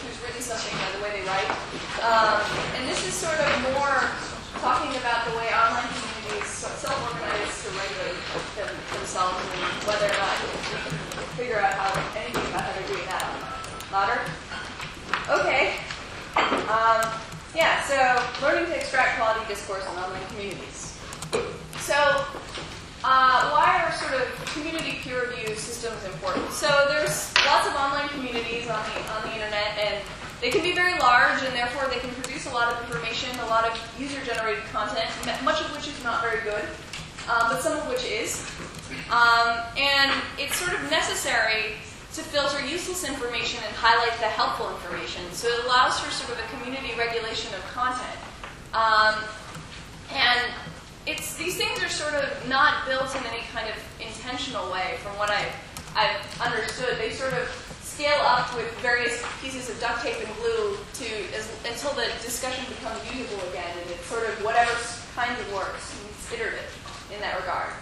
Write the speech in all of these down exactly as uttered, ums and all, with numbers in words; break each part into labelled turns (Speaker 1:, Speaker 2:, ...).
Speaker 1: who's written something by the way they write. Um, and this is sort of more talking about the way online communities self-organize to regulate them, themselves and whether or not we can figure out how anything about how they're doing that. Louder? Okay. Um, yeah, so learning to extract quality discourse in online communities. So uh, why are sort of community peer review systems important? So there's lots of online communities on the, on the internet, and they can be very large, and therefore they can produce a lot of information, a lot of user-generated content, much of which is not very good, um, but some of which is. Um, and it's sort of necessary to filter useless information and highlight the helpful information. So it allows for sort of a community regulation of content. Um, and it's these things are sort of not built in any kind of intentional way from what I've, I've understood. They sort of scale up with various pieces of duct tape and glue to as, until the discussion becomes usable again, and it's sort of whatever kind of works. It's iterative in that regard.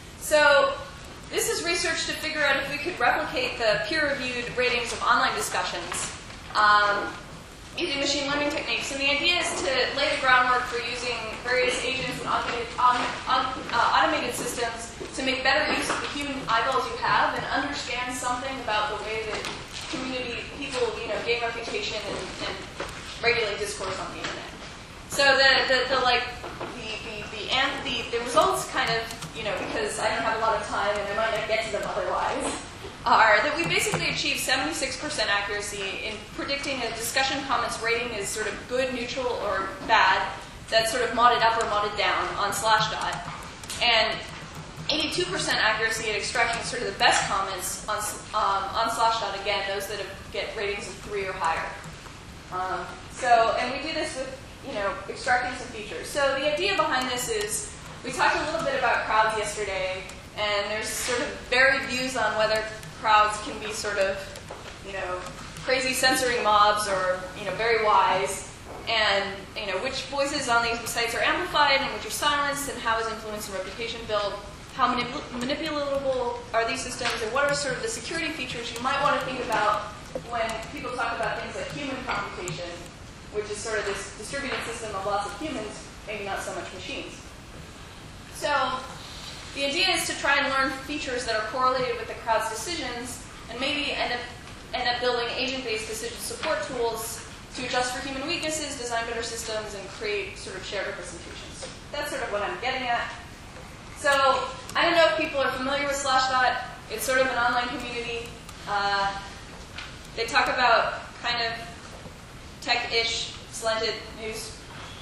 Speaker 1: So this is research to figure out if we could replicate the peer-reviewed ratings of online discussions um, using machine learning techniques. And the idea is to lay the groundwork for using various agents and automated, um, um, uh, automated systems to make better use of the human eyeballs you have and understand something about the way that community people, you know, gain reputation and, and regulate discourse on the internet. So the, the, the like the the the, and the the results kind of, you know, because I don't have a lot of time and I might not get to them otherwise, are that we basically achieve seventy-six percent accuracy in predicting a discussion comments rating is sort of good, neutral, or bad. That's sort of modded up or modded down on Slashdot. And eighty-two percent accuracy at extracting sort of the best comments on, um, on Slashdot, again, those that have, get ratings of three or higher. Um, so, and we do this with, you know, extracting some features. So the idea behind this is, we talked a little bit about crowds yesterday, and there's sort of varied views on whether crowds can be sort of, you know, crazy censoring mobs or, you know, very wise, and, you know, which voices on these sites are amplified and which are silenced, and how is influence and reputation built, how manip manipulatable are these systems, and what are sort of the security features you might want to think about when people talk about things like human computation, which is sort of this distributed system of lots of humans, maybe not so much machines. So the idea is to try and learn features that are correlated with the crowd's decisions, and maybe end up, end up building agent-based decision support tools to adjust for human weaknesses, design better systems, and create sort of shared representations. That's sort of what I'm getting at. So I don't know if people are familiar with Slashdot. It's sort of an online community. Uh, they talk about kind of tech-ish slanted news.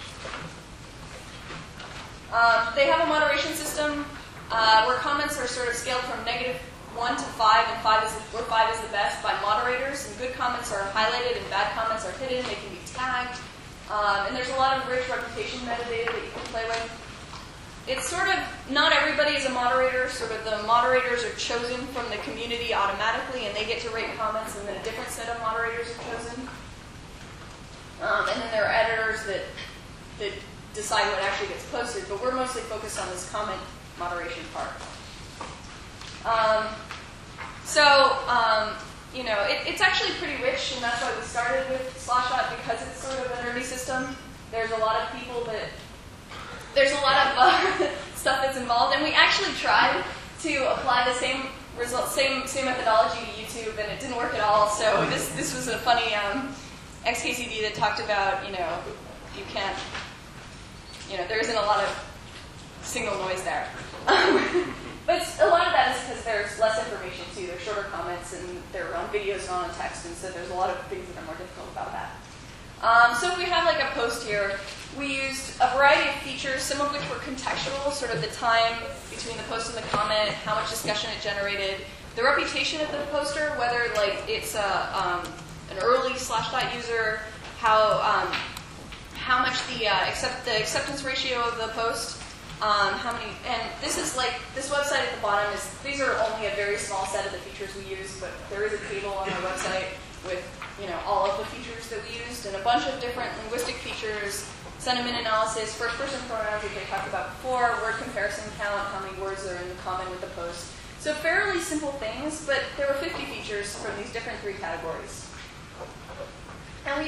Speaker 1: Um, they have a moderation system uh, where comments are sort of scaled from negative one to five, and five is the, where five is the best by moderators. And good comments are highlighted, and bad comments are hidden. They can be tagged, um, and there's a lot of rich reputation metadata that you can play with. It's sort of not everybody is a moderator. Sort of the moderators are chosen from the community automatically, and they get to rate comments, and then a different set of moderators are chosen. Um, and then there are editors that that decide what actually gets posted, but we're mostly focused on this comment moderation part. Um, so, um, you know, it, it's actually pretty rich, and that's why we started with Slashdot, because it's sort of a nerdy system. There's a lot of people that, there's a lot of uh, stuff that's involved, and we actually tried to apply the same result, same same methodology to YouTube, and it didn't work at all. So this this was a funny um, X K C D that talked about, you know, you can't. You know, there isn't a lot of signal noise there. But a lot of that is because there's less information, too. There's shorter comments, and they're on videos, not on text, and so there's a lot of things that are more difficult about that. Um, so we have like a post here. We used a variety of features, some of which were contextual, sort of the time between the post and the comment, how much discussion it generated, the reputation of the poster, whether like it's a, um, an early Slashdot user, how um, how much the uh, accept the acceptance ratio of the post, um, how many, and this is like this website at the bottom is these are only a very small set of the features we use, but there is a table on our website with, you know, all of the features that we used and a bunch of different linguistic features, sentiment analysis, first-person pronouns, which I talked about before, word comparison count, how many words are in the comment with the post. So fairly simple things, but there were fifty features from these different three categories.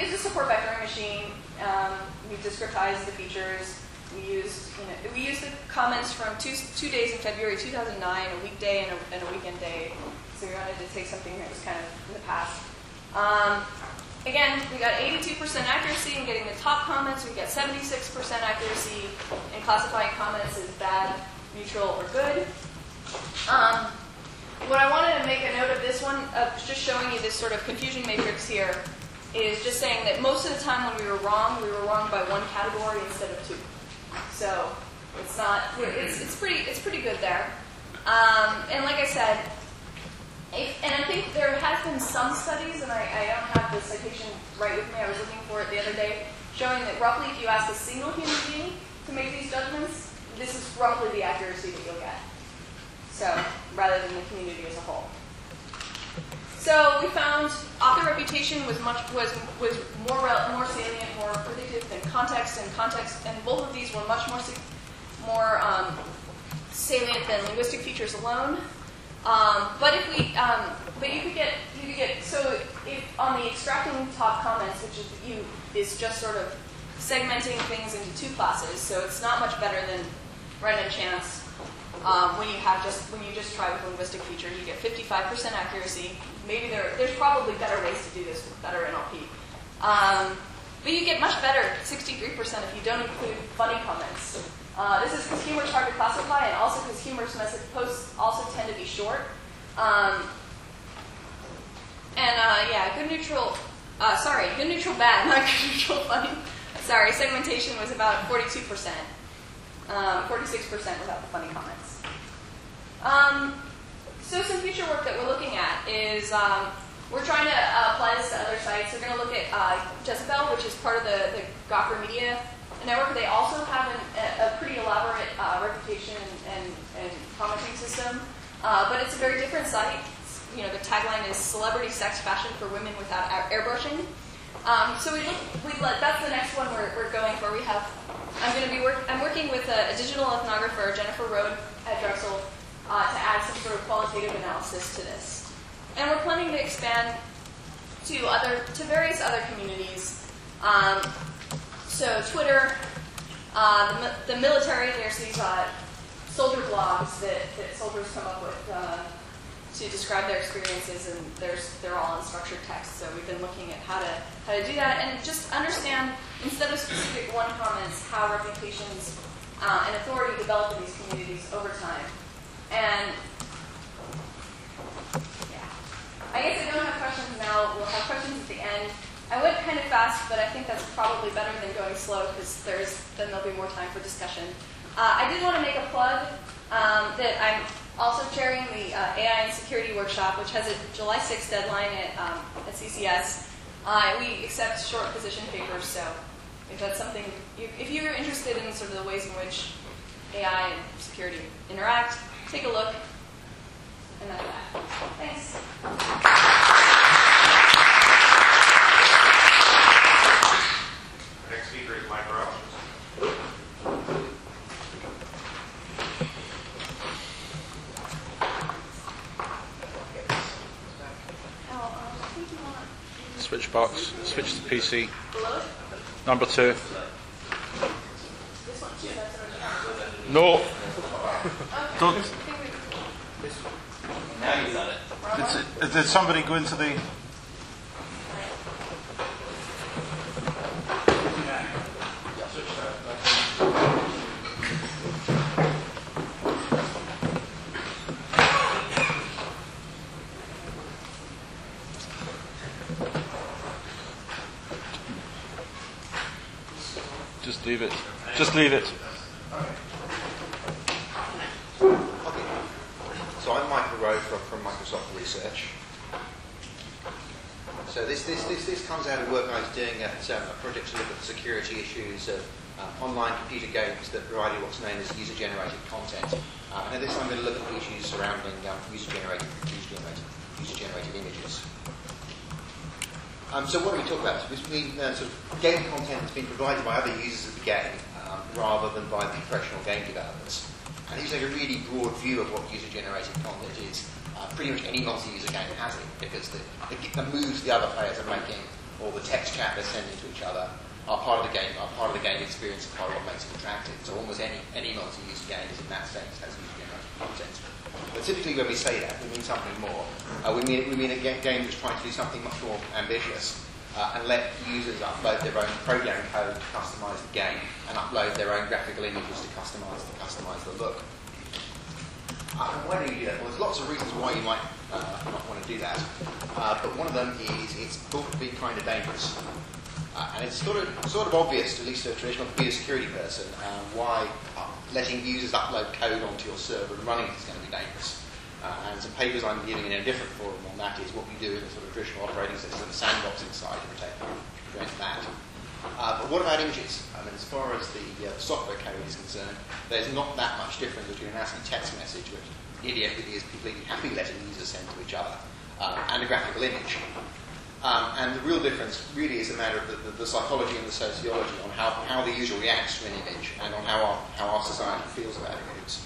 Speaker 1: we used a support vectoring machine. Um, we discretized the features. We used, you know, we used the comments from two, two days in February two thousand nine, a weekday and a, and a weekend day. So we wanted to take something that was kind of in the past. Um, again, we got eighty-two percent accuracy in getting the top comments. We got seventy-six percent accuracy in classifying comments as bad, neutral, or good. Um, what I wanted to make a note of this one, of just showing you this sort of confusion matrix here, is just saying that most of the time when we were wrong, we were wrong by one category instead of two. So it's not, it's, it's pretty, it's pretty good there. Um, and like I said, if, and I think there has been some studies, and I, I don't have the citation right with me, I was looking for it the other day, showing that roughly if you ask a single human being to make these judgments, this is roughly the accuracy that you'll get. So, rather than the community as a whole. So we found author reputation was much was was more more salient, more predictive than context, and context, and both of these were much more more um, salient than linguistic features alone. Um, but if we, um, but you could get you could get so if on the extracting top comments, which is you is just sort of segmenting things into two classes. So it's not much better than random chance. Um, when you have just when you just try with linguistic features, you get fifty-five percent accuracy. Maybe there there's probably better ways to do this with better N L P. Um, but you get much better, sixty-three percent, if you don't include funny comments. Uh, this is because humor is hard to classify, and also because humorous message posts also tend to be short. Um, and uh, yeah, good neutral. Uh, sorry, good neutral bad, not good neutral funny. Sorry, segmentation was about forty-two percent. Um, forty-six percent without the funny comments. Um, so some future work that we're looking at is um, we're trying to uh, apply this to other sites. We're going to look at uh, Jezebel, which is part of the, the Gawker Media Network. They also have an, a, a pretty elaborate uh, reputation and, and, and commenting system, uh, but it's a very different site. It's, you know, the tagline is "Celebrity Sex Fashion for Women Without Airbrushing." Um, so we look, we let, that's the next one we're, we're going for. We have. I'm going to be work, I'm working with a, a digital ethnographer, Jennifer Rode at Drexel, uh, to add some sort of qualitative analysis to this. And we're planning to expand to other to various other communities. Um, so Twitter, uh, the, the military. There's these uh, soldier blogs that, that soldiers come up with uh, to describe their experiences, and there's they're all in structured text. So we've been looking at how to how to do that, and just understand, instead of specific one comments, how reputations uh, and authority develop in these communities over time. And yeah, I guess I don't have questions now. We'll have questions at the end. I went kind of fast, but I think that's probably better than going slow, because there's then there'll be more time for discussion. Uh, I did want to make a plug um, that I'm also chairing the uh, A I and Security Workshop, which has a July sixth deadline at, um, at C C S. Uh, we accept short position papers, so if that's something, you, if you're interested in sort of the ways in which A I and security interact, take a look. And that's that. Thanks.
Speaker 2: Next speaker is Mike Robbins.
Speaker 3: Switch box, switch to P C. Number two. No.
Speaker 4: Don't. Did, did somebody go into the...
Speaker 3: Just leave it. Just leave it.
Speaker 5: So I'm Michael Rowe from, from Microsoft Research. So this, this, this, this comes out of work I was doing at um, a project to look at the security issues of uh, online computer games that provided what's known as user-generated content. Uh, and this I'm going to look at the issues surrounding um, user-generated, user-generated, user-generated images. Um, so what do we talk about? We mean uh, sort of game content that's been provided by other users of the game um, rather than by the professional game developers. And he's like a really broad view of what user-generated content is. Uh, pretty much any multi-user game has it, because the, the, the moves the other players are making or the text chat they're sending to each other are part of the game, are part of the game experience, and part of what makes it attractive. So almost any, any multi-user game is in that sense has user-generated content. But typically when we say that, we mean something more. Uh, we mean we mean a game that's trying to do something much more ambitious uh, and let users upload their own program code to customise the game and upload their own graphical images to customise to customise the look. Uh, and why do you do that? Well, there's lots of reasons why you might uh, not want to do that. Uh, but one of them is it's thought to be kind of dangerous. Uh, and it's sort of sort of obvious, at least to a traditional computer security person, uh, why uh, letting users upload code onto your server and running it is going to be dangerous. Uh, and some papers I'm giving in a different forum on that is what we do in the sort of traditional operating system, the sandboxing side, to protect, prevent that. Uh, but what about images? I mean, as far as the uh, software code is concerned, there's not that much difference between an ASCII text message, which idiotically is completely happy letting users send to each other, uh, and a graphical image. Um, and the real difference really is a matter of the, the, the psychology and the sociology on how, how the user reacts to an image and on how our, how our society feels about images.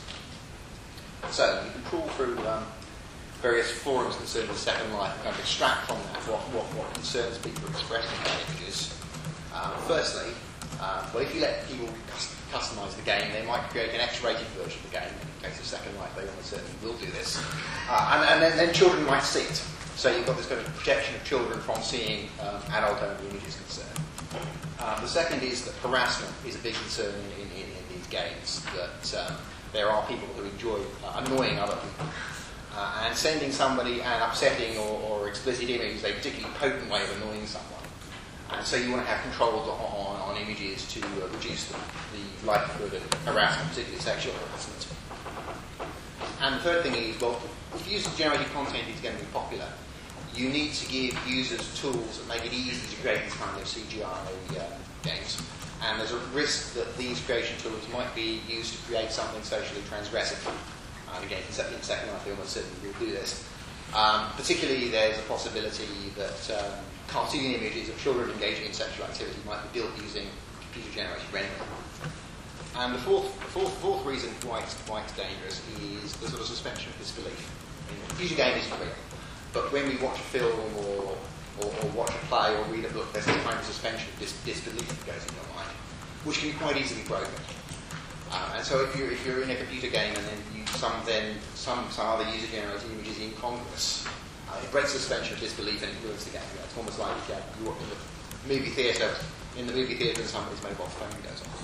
Speaker 5: So you can crawl through um, various forums concerning the Second Life and kind of extract from that what, what, what concerns people are expressing about images. Uh, firstly, uh, well, if you let people custom, customise the game, they might create an X-rated version of the game. In the case of Second Life, they almost certainly will do this. Uh, and and then, then children might see it. So you've got this kind of protection of children from seeing um, adult-only images concerned. Uh, the second is that harassment is a big concern in, in, in these games, that um, there are people who enjoy uh, annoying other people. Uh, and sending somebody an upsetting or, or explicit image is a particularly potent way of annoying someone. And so you want to have controls on, on, on images to uh, reduce the, the likelihood of harassment, particularly sexual harassment. And the third thing is, well, if user-generated content is going to be popular, you need to give users tools that make it easy to create these kind of C G I uh, games. And there's a risk that these creation tools might be used to create something socially transgressive. And again, in Second Life, they almost certainly will do this. Um, particularly, there's a possibility that um, cartoon images of children engaging in sexual activity might be built using computer-generated rendering. And the fourth, the fourth, fourth reason why it's, why it's dangerous is the sort of suspension of disbelief. You know, a computer game isn't real. But when we watch a film or, or, or watch a play or read a book, there's some kind of suspension of dis- disbelief that goes in your mind, which can be quite easily broken. Uh, and so if you're, if you're in a computer game and then you some then some, some other user-generated image is incongruous, uh, it breaks the suspension of disbelief and it ruins the game. You know, it's almost like uh, you're in the movie theatre, in the movie theatre and somebody's mobile phone goes off.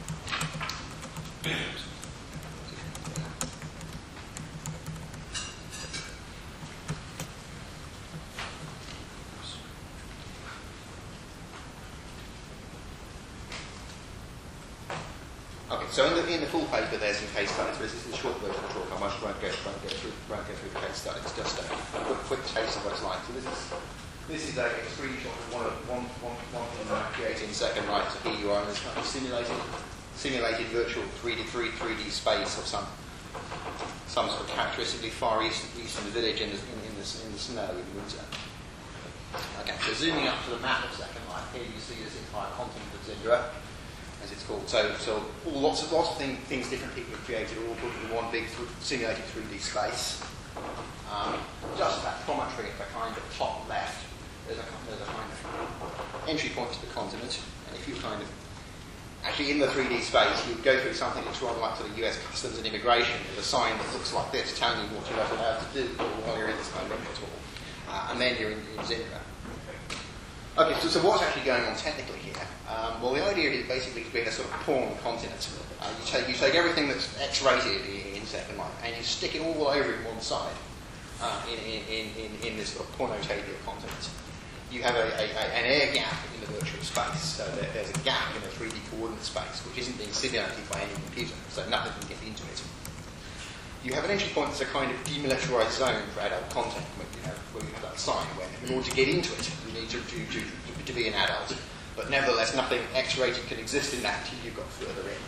Speaker 5: Okay, so in the, in the full paper there's some case studies, but this is a short version of the talk. I won't, won't, go, won't, go through, won't go through the case studies, just a quick, quick taste of what it's like. So this is this is a, a screenshot of one of one, one, one thing that I'm creating Second Life. So here you are in this kind of simulated, simulated virtual three D, three D space of some some sort of characteristically far east, eastern village in the, in, in, the, in the snow in winter. Okay, so zooming up to the map of Second Life, here you see this entire continent of Zindra, as it's called. So, so all, lots of lots of thing, things different people have created, all put into one big th- simulated three D space. Um, just that promontory at the kind of top left, there's a, there's a kind of entry point to the continent. And if you kind of actually in the three D space, you go through something that's rather like to the U S Customs and Immigration, with a sign that looks like this, telling you what you're not allowed to do while you're in this kind of repertoire. Uh, and then you're in, in Zindra. Okay, so, so what's actually going on technically here? Um, well, the idea is basically to create a sort of porn continent. Uh, you, take, you take everything that's X-rated in, in Second Life and you stick it all over in one side uh, in, in, in, in this sort of pornotalia continent. You have a, a, a, an air gap in the virtual space, so there, there's a gap in the three D coordinate space which isn't being simulated by any computer, so nothing can get into it. You have an entry point that's a kind of demilitarized zone for adult content, where you have, where you have that sign, where in order to get into it, you need to, to, to, to, to be an adult. But nevertheless, nothing X-rated can exist in that until you've got further in.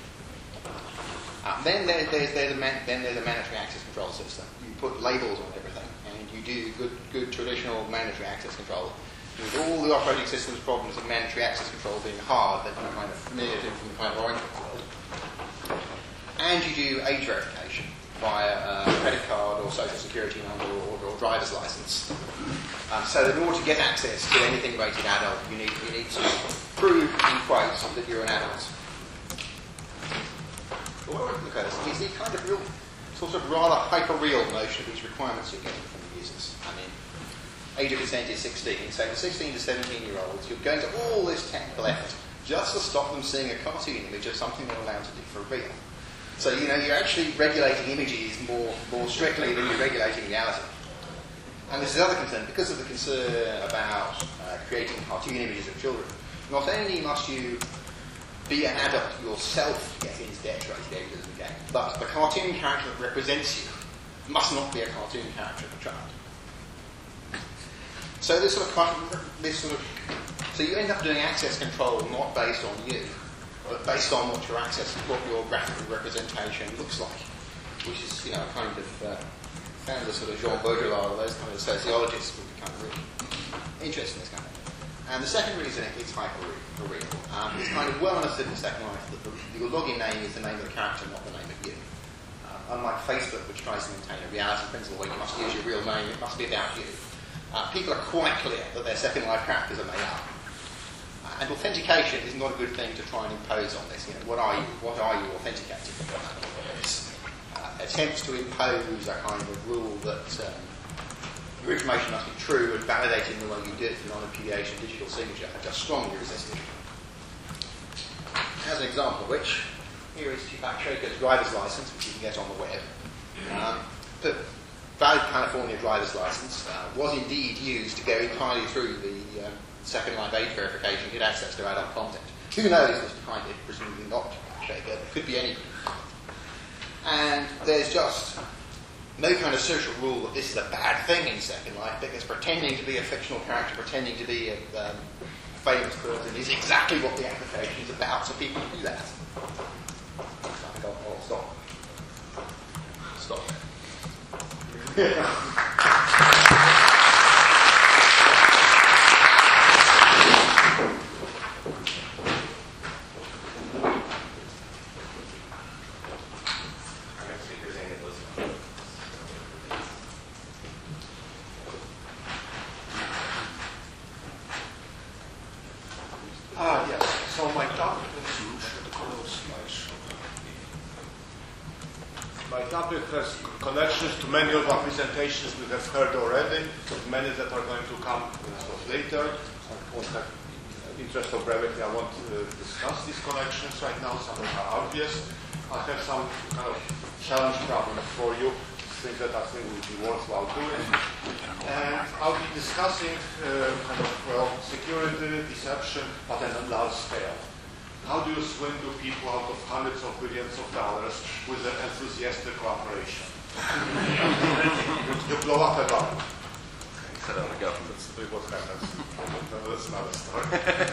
Speaker 5: Uh, then, there, there, there's a man, then there's a mandatory access control system. You put labels on everything, and you do good, good traditional mandatory access control. With all the operating systems problems of mandatory access control being hard, that you're kind of familiar to from the kind of Orange world. And you do age verification. via a credit card or social security number or, or driver's license. Um, so that in order to get access to anything rated adult, you need, you need to prove, in quotes, that you're an adult. But what we look at is the kind of real, sort of rather hyper-real notion of these requirements you're getting from the users. I mean, age of consent is sixteen, so for sixteen to seventeen year olds, you're going to all this technical effort just to stop them seeing a cartoon image of something they're allowed to do for real. So, you know, you're actually regulating images more, more strictly than you're regulating reality. And this is another concern, because of the concern about uh, creating cartoon images of children. Not only must you be an adult yourself to get into debt-rated areas of the game, but the cartoon character that represents you must not be a cartoon character of a child. So this sort of, this sort of, so you end up doing access control not based on you, but based on what your access, what your graphical representation looks like, which is, you know, a kind of uh, found the sort of Jean Baudrillard or those kind of sociologists would become really interested in this kind of thing. And the second reason it's hyper-real. Um, it's kind of well understood in Second Life that the, your login name is the name of the character, not the name of you. Uh, unlike Facebook, which tries to maintain a reality principle where you must use your real name, it must be about you. Uh, people are quite clear that their Second Life characters are made up. Uh, and authentication is not a good thing to try and impose on this. You know, what are you? What are you authenticating? Uh, attempts to impose a kind of rule that um, your information must be true and validated in the way you do it for non-repudiation digital signature are just strongly resisted. As an example of which, here is Tupac Shaker's driver's license, which you can get on the web. Um, the valid California driver's license uh, was indeed used to go entirely through the um, Second Life age verification to get access to adult content. Who knows who's behind it? Presumably not Shaker. It could be anybody. And there's just no kind of social rule that this is a bad thing in Second Life, because pretending to be a fictional character, pretending to be a, um, a famous person is exactly what the application is about, so people do that. I'll, I'll stop. Stop.
Speaker 2: Ah, yes. So my topic, my topic has connections to many of our presentations we have heard already, many that are going to come uh, later. For the interest of brevity, I won't uh, discuss these connections right now. Some of them are obvious. I have some kind of challenge problems for you, things that I think will be worthwhile doing. And I'll be discussing uh, kind of, well, security, deception, but on a large scale. How do you swindle people out of hundreds of billions of dollars with an enthusiastic cooperation? You blow up a bomb.
Speaker 3: Set up the government.
Speaker 2: That's what happens. That's another story.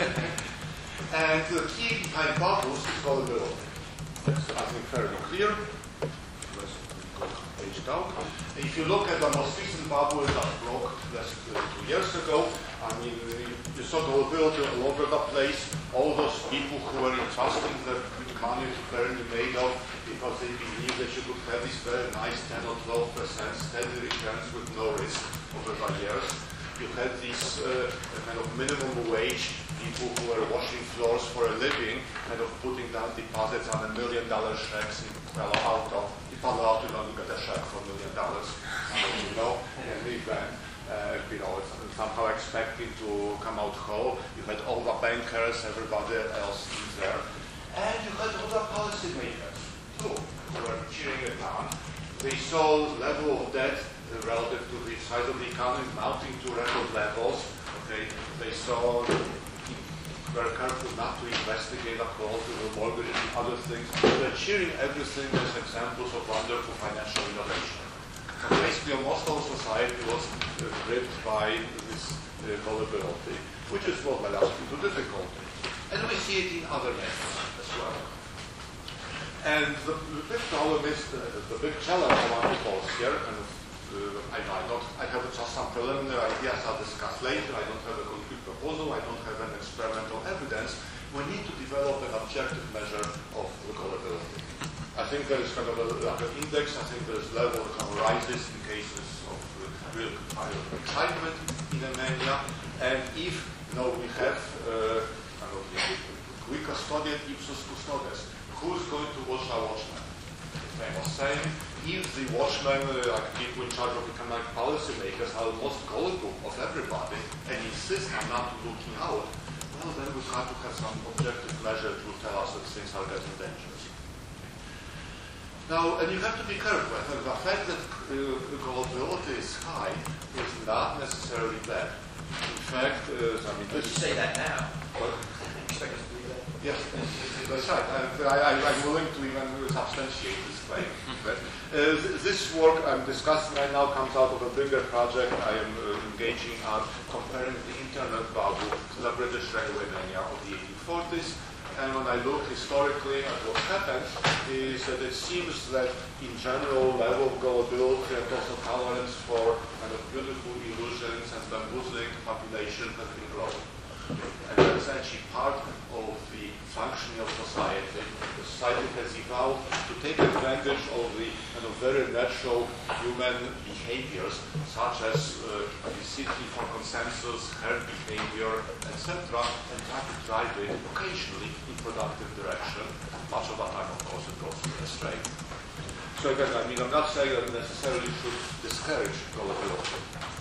Speaker 2: And the key behind bubbles is vulnerability. That's, I think, fairly clear. Let's go page down. If you look at the most recent bubble that broke less than two years ago, I mean, you saw the vulnerability all over the place. All those people who were entrusting the money to Bernie Madoff because they believed that you could have these very nice ten or twelve percent steady returns with no risk over the years. You had these uh, kind of minimum wage people who were washing floors for a living, kind of putting down deposits on a million dollar checks in Palo Alto. In Palo Alto, you don't get a check for a million dollars, you know, and we then, uh, you know, somehow expecting to come out whole. You had all the bankers, everybody else in there. And you had all the policymakers, too, who were cheering it on. They saw the level of debt uh, relative to the size of the economy mounting to record levels. Okay, they saw very careful not to investigate a call to the mortgage and other things. They're cheering everything as examples of wonderful financial innovation. So basically, almost whole society was uh, gripped by this uh, vulnerability, which is what led us into difficulty. And we see it in other methods as well. And the, the big problem is, the, the big challenge I want to pose here, and uh, I, I, don't, I have just some preliminary ideas I'll discuss later. I don't have a concrete proposal. I don't have an experimental evidence. We need to develop an objective measure of vulnerability. As think there is kind of a, like an index. I think there's level kind of rises in cases of uh, real high excitement in a mania. And if you know we have uh, kind of the qui custodiet ipsus custodes, who's going to watch our watchman? The famous saying: if the watchmen, uh, like people in charge of economic policy makers, are the most gullible of everybody and insist on not looking out, well, then we have to have some objective measure to tell us that things are getting dangerous. Now, and you have to be careful. I think the fact that uh, gullibility is high is not necessarily bad. In fact, uh, I mean,
Speaker 5: Would you say that now?
Speaker 2: What?
Speaker 5: Expect us to believe that?
Speaker 2: Yes, that's right. I, I, I'm willing to even substantiate this claim. But, uh, th this work I'm discussing right now comes out of a bigger project I am uh, engaging on, comparing the internet bubble to the British railway mania of the eighteen forties. And when I look historically at what happened, is that it seems that in general level of gullibility and also tolerance for kind of beautiful illusions and bamboozling population has been growing. And that's actually part of the functioning of society. The society has evolved to take advantage of the kind of very natural human behaviors, such as uh, necessity for consensus, herd behavior, et cetera, and try to drive it occasionally in productive direction. Much of the time, of course, it goes astray. So again, I mean, I'm not saying that necessarily should discourage gullibility.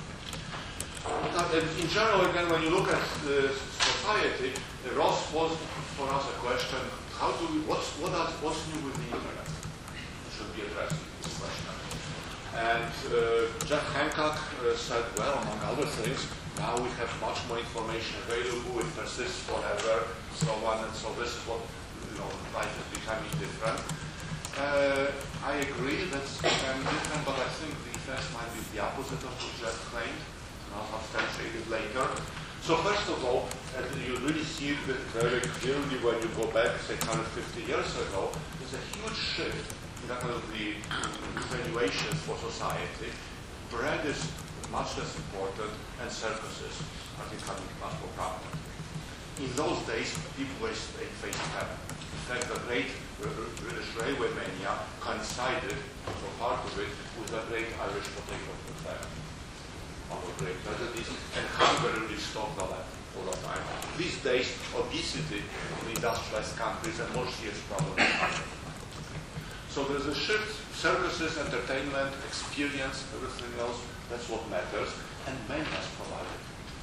Speaker 2: Now, in general, again, when you look at uh, society, uh, Ross posed for us a question: how do we? What's what else, what's new with the internet? Should be addressing this question. And uh, Jeff Hancock uh, said, well, among other things, now we have much more information available. It persists forever, so on, and so this is what you know, life is becoming different. Uh, I agree that's becoming different, but I think the effects might be the opposite of what Jeff claimed. Now substantiated later. So first of all, uh, you really see it very clearly when you go back, say, one hundred fifty years ago. There's a huge shift in the kind of the valuations for society. Bread is much less important, and circuses are becoming much more prominent. In those days, people were facing famine. In fact, the great British railway mania coincided, for part of it, with the great Irish potato famine. Great tragedies, and hunger really stopped the land all the time. These days, obesity in industrialized countries and more serious problem is hunger. So there's a shift: services, entertainment, experience, everything else. That's what matters, and many has provided.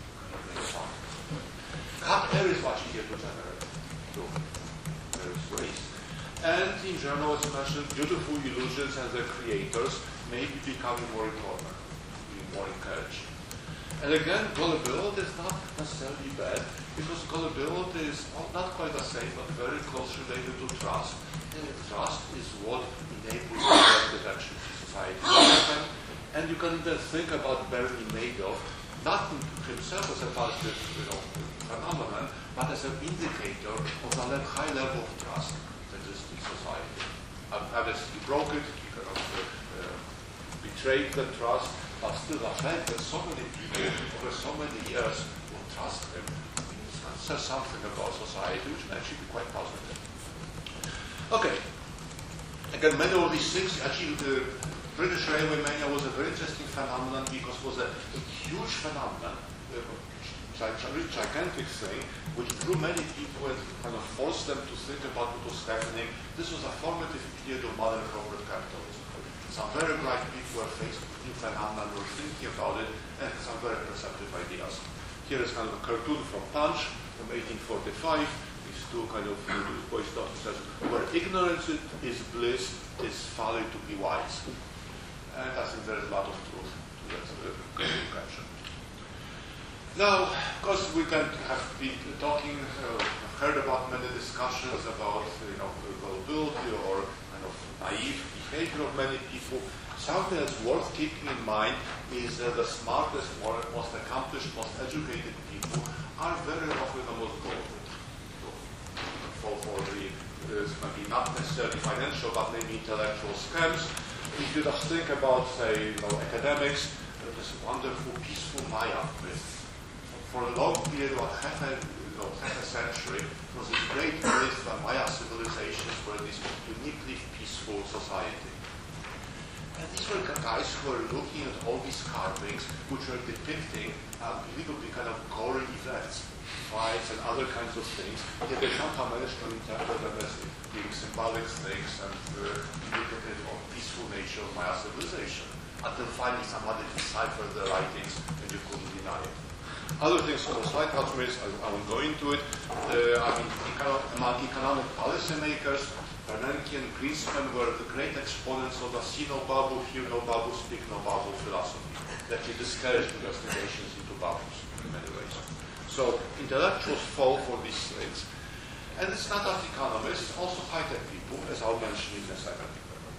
Speaker 2: Cut air is much easier to generate through various ways. And in general, as I mentioned, beautiful illusions and their creators may be becoming more important. More encouraged. And again, gullibility is not necessarily bad, because gullibility is not quite the same, but very closely related to trust. And trust is what enables the action in society to happen. And you can then think about Bernie Madoff, not himself as a positive you know, phenomenon, but as an indicator of the high level of trust that is in society. Obviously, he broke it, he kind of uh, uh, betrayed the trust, but still the fact that so many people over so many years will trust him says something about society which may actually be quite positive. Okay. Again, many of these things, actually the British railway mania was a very interesting phenomenon because it was a, a huge phenomenon, a gigantic thing, which drew many people and kind of forced them to think about what was happening. This was a formative period of modern corporate capitalism. Some very bright people were faced with new phenomena, were thinking about it, and had some very perceptive ideas. Here is kind of a cartoon from Punch from eighteen forty-five. These two kind of voice doctors says, where ignorance is bliss, it is folly to be wise. And I think there is a lot of truth to that uh, impression. Now, of course, we can have been talking, uh, heard about many discussions about, you know, gullibility or kind of naive behavior of many people. Something that's worth keeping in mind is that the smartest, more, most accomplished, most educated people are very often the most gullible. For, for the, uh, maybe not necessarily financial, but maybe intellectual scams. If you just think about, say, you know, academics, uh, this wonderful, peaceful Maya myth. For a long period, what half a, you know, half a century, was this great myth that Maya civilizations were this uniquely peaceful society. And these were guys who were looking at all these carvings, which were depicting unbelievably kind of gory events, fights and other kinds of things. Yet they somehow managed to interpret them as being symbolic things and uh, indicative of peaceful nature of Maya civilization. Until finally somebody deciphered the writings and you couldn't deny it. Other things on the slide, Ultimates, I, I won't go into it. Uh, I mean, econo among economic policymakers, Bernanke and Greenspan were the great exponents of the see no bubble, hear no bubble, speak no bubble philosophy that he discouraged investigations into bubbles in many ways. So intellectuals fall for these things. And it's not just economists, it's also high-tech people, as I'll mention in a second.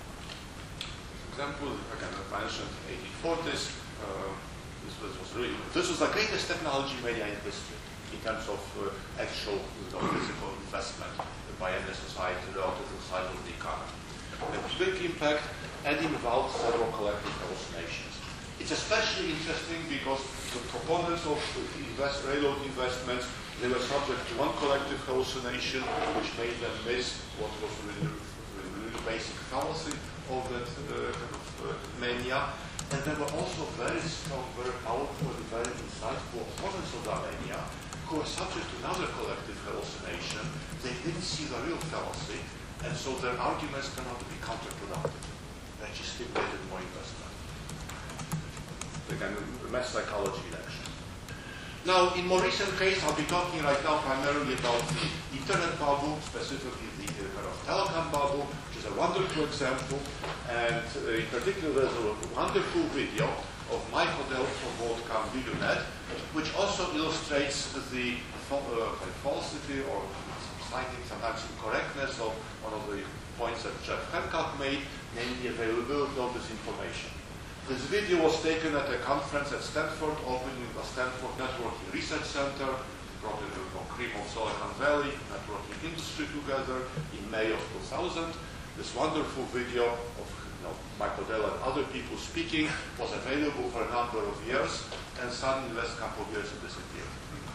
Speaker 2: For example, again, I mentioned eighteen forties. Uh, this, was, was really, this was the greatest technology media in history in terms of uh, actual you know, physical investment by any society relative to the size of the economy. A big impact, and involved several collective hallucinations. It's especially interesting because the proponents of invest, railroad investments, they were subject to one collective hallucination which made them miss what was really, really, really basic fallacy of that uh, kind of uh, mania. And there were also very strong, very powerful, and very insightful opponents of that mania who were subject to another collective hallucination. They didn't see the real fallacy, and so their arguments turned out to be counterproductive. They just stimulated more investment. Again, mass psychology lecture. Now, in more recent case, I'll be talking right now primarily about the internet bubble, specifically the kind of telecom bubble, which is a wonderful example. And uh, in particular, there's a wonderful video of Mike Odell from WorldCom VideoNet, which also illustrates the uh, falsity or slightly sometimes incorrectness of one of the points that Jeff Hancock made, namely availability of this information. This video was taken at a conference at Stanford, opening the Stanford Networking Research Center, brought in the cream of Silicon Valley, networking industry together in May of two thousand. This wonderful video of you know, Mike Odell and other people speaking was available for a number of years, and suddenly in the last couple of years it disappeared.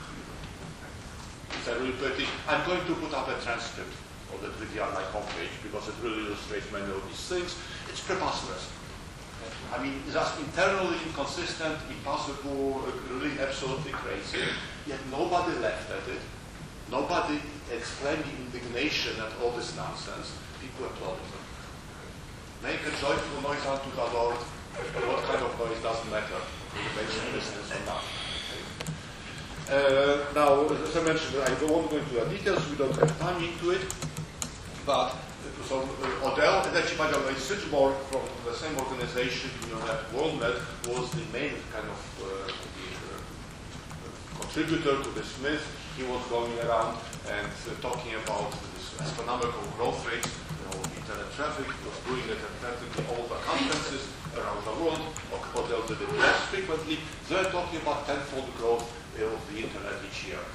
Speaker 2: It's a really pretty. I'm going to put up a transcript of that video on my homepage because it really illustrates many of these things. It's preposterous. I mean, just internally inconsistent, impossible, really absolutely crazy. Yet nobody laughed at it. Nobody explained the indignation at all this nonsense. People applauded them. Make a joyful noise unto the Lord. What kind of noise doesn't matter. It makes any sense or not. Uh, now, as I mentioned, I won't go into the details. We don't have time into it. But so uh, Odell, and actually, by the way, Switchboard from the same organization, you know, that WorldNet was the main kind of uh, the, uh, contributor to this myth. He was going around and uh, talking about this astronomical growth rates, you know, internet traffic. He was doing it at practically all the conferences around the world. Odell did it less frequently. They're talking about tenfold growth uh, of the internet each year.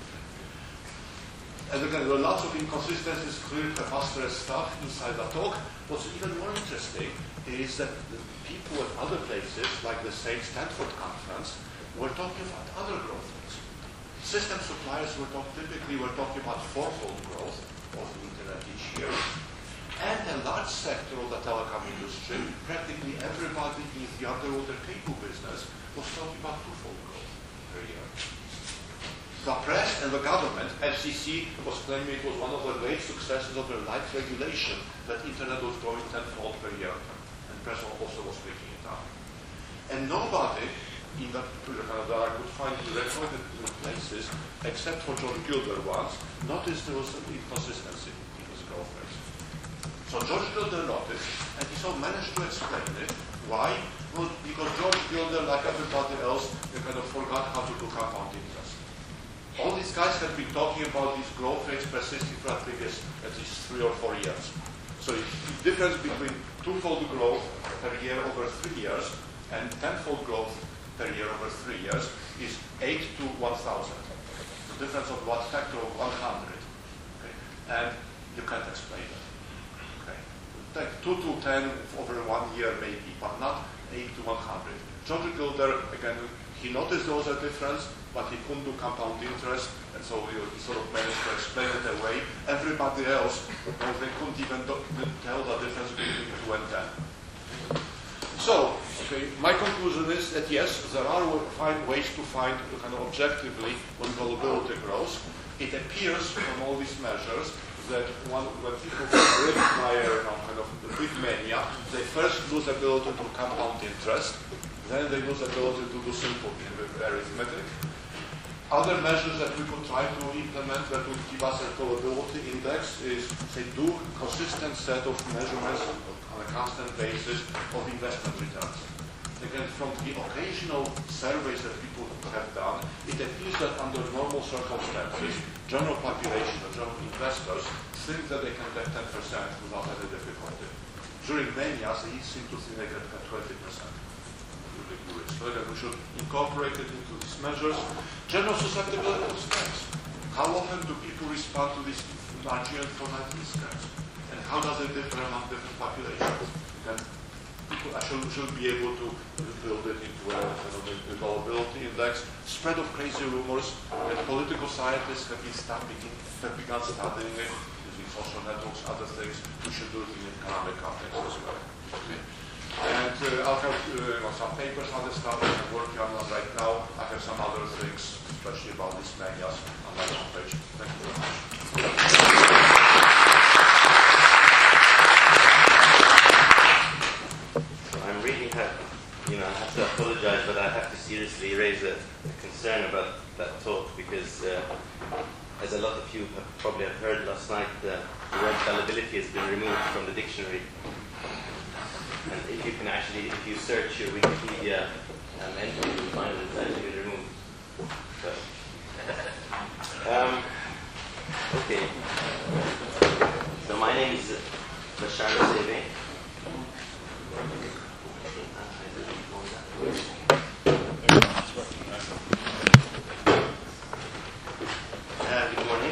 Speaker 2: And again, there are lots of inconsistencies, clear, preposterous stuff inside the talk. What's even more interesting is that the people at other places, like the same Stanford conference, were talking about other growth rates. System suppliers were talk, typically were talking about fourfold growth of the internet each year. And a large sector of the telecom industry, practically everybody in the underwater cable business, was talking about twofold growth per year. The press and the government, F C C, was claiming it was one of the great successes of their light regulation that internet was growing tenfold per year. And the press also was making it up. And nobody in the that I could find in recorded places, except for George Gilder once, noticed there was an inconsistency in his growth rates. So George Gilder noticed, and he so managed to explain it. Why? Well, because George Gilder, like everybody else, they kind of forgot how to do compound interest. All these guys have been talking about these growth rates persisting for at least, at least three or four years. So the difference between twofold growth per year over three years and tenfold growth per year over three years is eight to one thousand. The difference of what factor of one hundred. Okay? And you can't explain it. Okay? Take two to ten over one year maybe, but not eight to one hundred. George Gilder, again, he noticed there was a difference. but he couldn't do compound interest, and so he sort of managed to explain it away. Everybody else, well, they couldn't even do, didn't tell the difference between two and ten. So, okay, my conclusion is that yes, there are find ways to find kind of objectively when gullibility grows. It appears from all these measures that one, when people require you know, kind of the big mania, they first lose ability to compound interest, then they lose ability to do simple arithmetic. Other measures that we could try to implement that would give us a probability index is, say, do consistent set of measurements on a constant basis of investment returns. Again, from the occasional surveys that people have done, it appears that under normal circumstances, general population or general investors think that they can get ten percent without any difficulty. During manias, they seem to think they can get twenty percent. So again, we should incorporate it into these measures. General susceptibility to scams. How often do people respond to these Nigerian four nineteen scams? And how does it differ among different populations? And people should, should be able to build it into a you know, gullibility index. Spread of crazy rumors, and political scientists have, been start begin, have begun studying it using social networks, other things. We should do it in economic context as well. Okay. And uh, I'll have uh, you know, some papers on this stuff that I'm working on right now. I have some other things, especially about these manias, on my homepage. Thank you very much.
Speaker 6: So I'm really happy, you know, I have to apologize, but I have to seriously raise a, a concern about that talk because, uh, as a lot of you have probably have heard last night, uh, the word fallibility has been removed from the dictionary. And if you can actually, if you search your Wikipedia um, entry, you'll find that it's actually been removed. So, um, okay. So my name is Bashar Seve. Uh, good morning.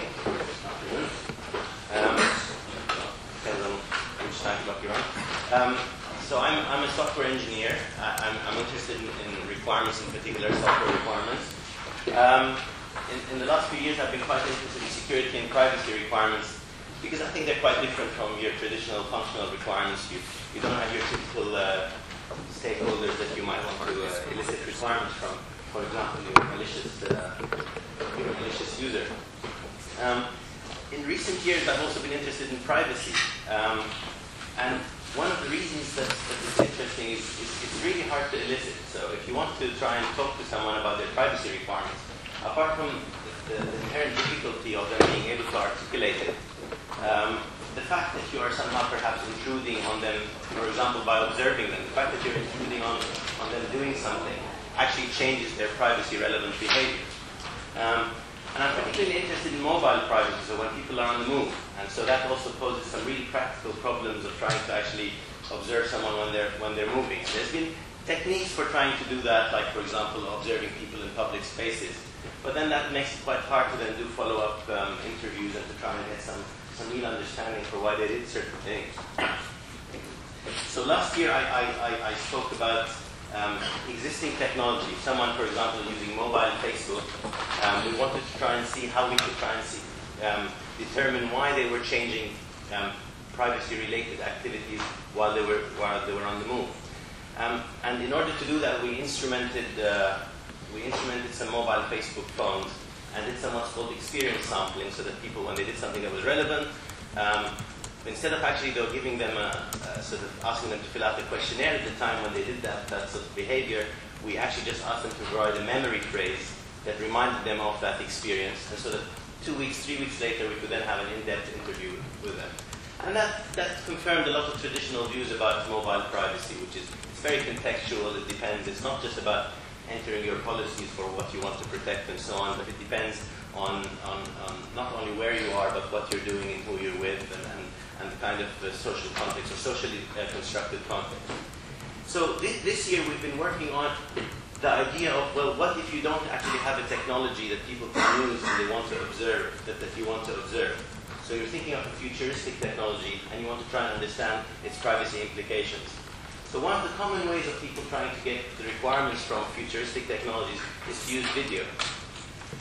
Speaker 6: Um, depends on which time clock you're on. Um, So I'm, I'm a software engineer. I, I'm, I'm interested in, in requirements, in particular software requirements. Um, in, in the last few years, I've been quite interested in security and privacy requirements because I think they're quite different from your traditional functional requirements. You, you don't have your typical uh, stakeholders that you might want to uh, elicit requirements from. For example, your malicious, uh, your malicious user. Um, in recent years, I've also been interested in privacy. Um, and One of the reasons that, that is interesting is, is it's really hard to elicit. So if you want to try and talk to someone about their privacy requirements, apart from the, the inherent difficulty of them being able to articulate it, um, the fact that you are somehow perhaps intruding on them, for example, by observing them, the fact that you're intruding on, on them doing something actually changes their privacy-relevant behavior. Um, And I'm particularly interested in mobile privacy, so when people are on the move. And so that also poses some really practical problems of trying to actually observe someone when they're, when they're moving. There's been techniques for trying to do that, like, for example, observing people in public spaces. But then that makes it quite hard to then do follow-up um, interviews and to try and get some, some real understanding for why they did certain things. So last year I, I, I, I spoke about Um, existing technology. Someone, for example, using mobile Facebook, um, we wanted to try and see how we could try and see, um, determine why they were changing um, privacy-related activities while they were while they were on the move. Um, and in order to do that, we instrumented uh, we instrumented some mobile Facebook phones and did some what's called experience sampling, so that people, when they did something that was relevant, um, instead of actually though giving them a, a sort of asking them to fill out a questionnaire at the time when they did that, that sort of behavior, we actually just asked them to provide a memory phrase that reminded them of that experience. And so that two weeks, three weeks later, we could then have an in-depth interview with them. And that, that confirmed a lot of traditional views about mobile privacy, which is it's very contextual. It depends. It's not just about entering your policies for what you want to protect and so on, but it depends on, on, on not only where you are, but what you're doing and who you're with, and, and and the kind of uh, social context or socially uh, constructed context. So this, this year we've been working on the idea of, well, what if you don't actually have a technology that people can use and they want to observe, that, that you want to observe? So you're thinking of a futuristic technology and you want to try and understand its privacy implications. So one of the common ways of people trying to get the requirements from futuristic technologies is to use video.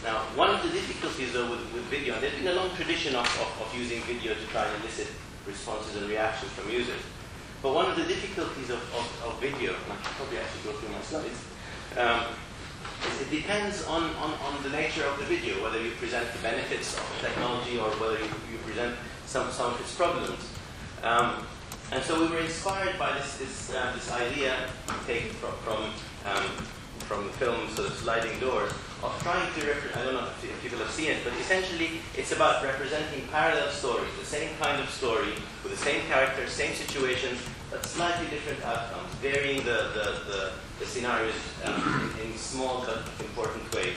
Speaker 6: Now, one of the difficulties though with, with video, and there's been a long tradition of, of, of using video to try and elicit responses and reactions from users. But one of the difficulties of, of, of video, and I should probably actually go through my slides, um, is it depends on, on, on the nature of the video, whether you present the benefits of the technology or whether you, you present some, some of its problems. Um, and so we were inspired by this, this, uh, this idea taken from, from, um, from the film sort of Sliding Doors, of trying to represent, I don't know if people have seen it, but essentially it's about representing parallel stories, the same kind of story, with the same characters, same situations, but slightly different outcomes, varying the, the, the, the scenarios um, in, in small but important ways.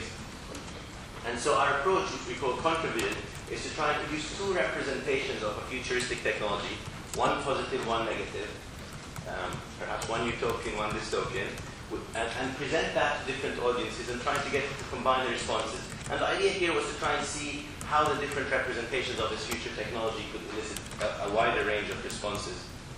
Speaker 6: And so our approach, which we call Contributed, is to try and produce two representations of a futuristic technology, one positive, one negative, um, perhaps one utopian, one dystopian, And, and present that to different audiences and trying to get to combine the responses. And the idea here was to try and see how the different representations of this future technology could elicit a, a wider range of responses.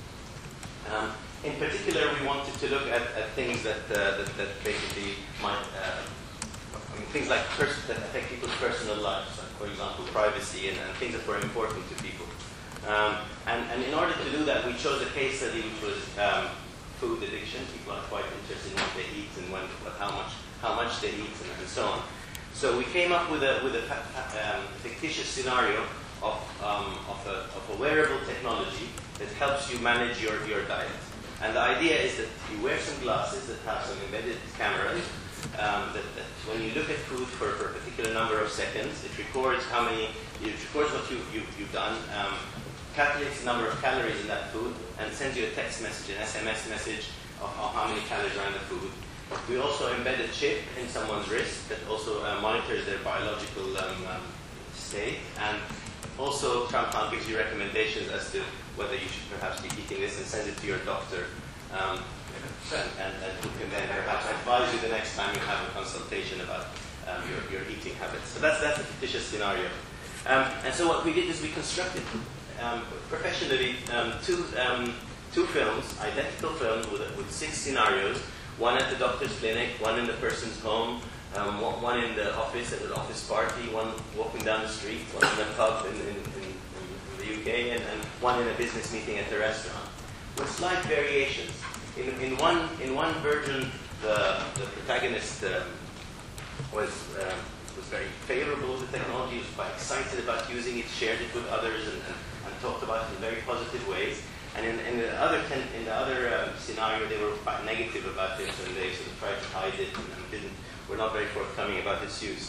Speaker 6: Um, in particular, we wanted to look at, at things that, uh, that, that basically might, uh, I mean, things like pers- that affect people's personal lives, like, for example, privacy and, and things that were important to people. Um, and, and in order to do that, we chose a case study which was um, food addiction. People are quite interested in what they eat and when, what, how much how much they eat and, and so on. So we came up with a with a um, fictitious scenario of um, of, a, of a wearable technology that helps you manage your, your diet. And the idea is that you wear some glasses that have some embedded cameras. Um, that, that when you look at food for, for a particular number of seconds, it records how many it records what you, you you've done. Um, calculates the number of calories in that food and sends you a text message, an S M S message of, of how many calories are in the food. We also embed a chip in someone's wrist that also uh, monitors their biological um, um, state, and also Compound gives you recommendations as to whether you should perhaps be eating this and send it to your doctor, um, and, and, and who can then perhaps advise you the next time you have a consultation about um, your, your eating habits. So that's, that's a fictitious scenario. Um, and so what we did is we constructed Um, professionally, um, two um, two films, identical films with, with six scenarios, one at the doctor's clinic, one in the person's home, um, one in the office at an office party, one walking down the street, one in a pub in, in, in, in the U K, and, and one in a business meeting at the restaurant, with slight variations. In, in one in one version, the the protagonist um, was um, was very favorable to the technology, was quite excited about using it, shared it with others, and, and and talked about it in very positive ways. And in, in the other ten, in the other um, scenario, they were quite negative about it, and they sort of tried to hide it and, and didn't. Were not very forthcoming about its use.